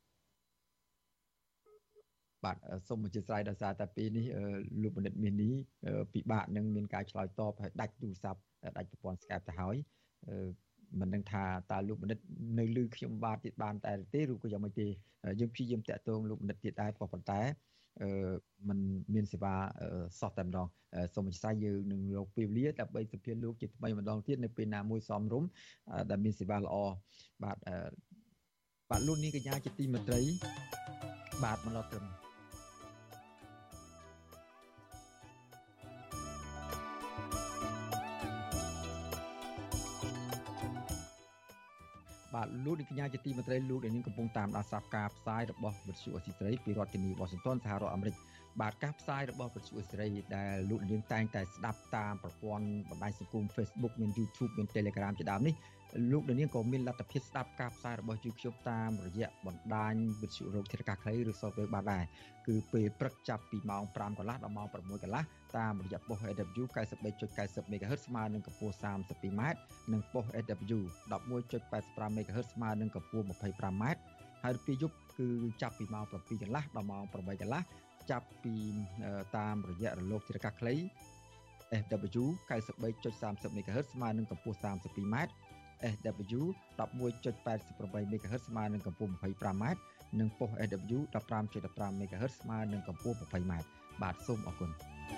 បាទសូមអធិស្ឋានដោយសារតែពេលនេះលោកបណ្ឌិតមាននេះពិបាកនឹងមានការឆ្លើយតបហើយដាច់ទូរស័ព្ទដាច់ប្រព័ន្ធ Skype ទៅហើយមិនដឹងថាតើលោកបណ្ឌិតនៅឮខ្ញុំបាទទៀតបានតែទេឬក៏យ៉ាងម៉េចទេយើងព្យាយាមតាក់ទងលោកបណ្ឌិតទៀតដែរប៉ុន្តែมันមានសេវាសោះតែម្ដងសូមអធិស្ឋានយើងនឹងរកពេលវេលាដើម្បីសភាលោកជាថ្មីម្ដងទៀតនៅពេលណាមួយសមរម្យដែលមានសេវាល្អបាទបាទលោកនាងកញ្ញាជាទីមេត្រីបាទមកដល់ត្រឹមបាទលោកនាងកញ្ញាជាទីមេត្រីលោកនាងកំពុងតាមដានស្ដាប់ការផ្សាយរបស់វិទ្យុអស៊ីសេរីពីរដ្ឋធានីវ៉ាស៊ីនតោនសហរដ្ឋអាមេរិកបាទការផ្សាយរបស់វិទ្យុអស៊ីសេរីដែលលោកនាងតែងតែស្ដាប់តាមប្រព័ន្ធបណ្ដាញសង្គម Facebook មាន YouTube មាន Telegram ជាដើមនេះលោកនាងក៏មានលទ្ធភាពស្ដាប់ការផ្សាយរបស់យើងខ្ញុំតាមរយៈបណ្ដាញវិទ្យុរោគធាតុអាកាសខ្លីឬ Software បានដែរគឺពេលព្រឹកចាប់ពីម៉ោងប្រាំកន្លះដល់ម៉ោងប្រាំមួយកន្លះតាមរយៈប៉ុស เอ ដប៊្យូ ninety-three point ninety មេហ្គាហឺតស្មើនឹងកម្ពស់thirty-twoម៉ែត្រនិងប៉ុស เอ ដប៊្យូ eleven point eight five មេហ្គាហឺតស្មើនឹងកម្ពស់twenty-fiveម៉ែត្រហើយពេលយប់គឺចាប់ពីម៉ោងsevenកន្លះដល់ម៉ោងeightកន្លះចាប់ពីតាមរយៈរលកធាតុអាកាសខ្លី เอ ដប៊្យូ ninety-three point thirty មេហ្គាហឺតស្មើនឹងកម្ពស់thirty-twoម៉ែត្រ เอ ដប៊្យូ eleven point eight eightមេហ្គាហឺតស្មើនឹងកម្ពស់twenty-fiveម៉ែត្រនិងប៉ុស เอ ដប៊្យូ fifteen point one fiveមេហ្គាហឺតស្មើនឹងកម្ពស់twentyម៉ែត្របាទសូមអរគុណ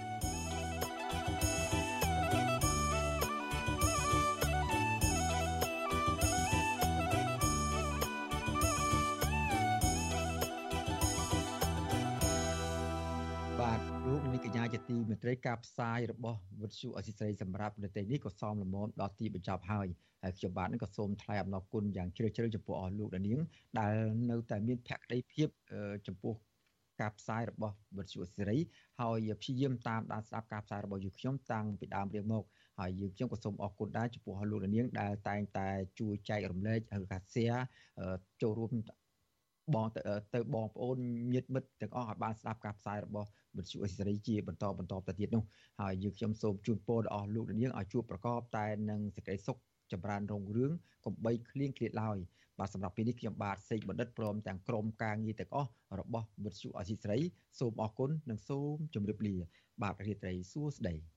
ជាទីមេត្រីការផ្សាយរបស់វិទ្យុអស៊ីសេរីសម្រាប់នៅទីនេះក៏សមល្មមដល់ទីបញ្ចប់ហើយហើយខ្ញុំបាទនឹងក៏សូមថ្លែងអំណរគុណយ៉ាងជ្រាលជ្រៅចំពោះអស់លោកអ្នកនាងដែលនៅតែមានភក្ដីភាពចំពោះការផ្សាយរបស់វិទ្យុអស៊ីសេរីហើយព្យាយាមតាមដានស្ដាប់ការផ្សាយរបស់យើងខ្ញុំតាំងពីដើមរៀងមកហើយយើងខ្ញុំក៏សូមអរគុណដែរចំពោះអស់លោកអ្នកនាងដែលតែងតែជួយចែករំលែកឬក៏ share ចូលរួមបងទៅបងប្អូនញាតិមិត្តទាំងអស់ឲ្យបានស្ដាប់ការផ្សាយរបស់វិទ្យុអេស៊ីសេរីជាបន្តបន្តទៅទៀតនោះហើយយើងខ្ញុំសូមជូនពរដល់អស់លោកអ្នកនាងឲ្យជួបប្រកបតែនឹងសេចក្តីសុខចម្រើនរុងរឿងកុំបីឃ្លៀងឃ្លាតឡើយបាទសម្រាប់ពេលនេះខ្ញុំបាទសេកបណ្ឌិតព្រមទាំងក្រុមការងារទាំងអស់របស់វិទ្យុអេស៊ីសេរីសូមអរគុណនិងសូមជម្រាបលាបាទរាត្រីសួស្តី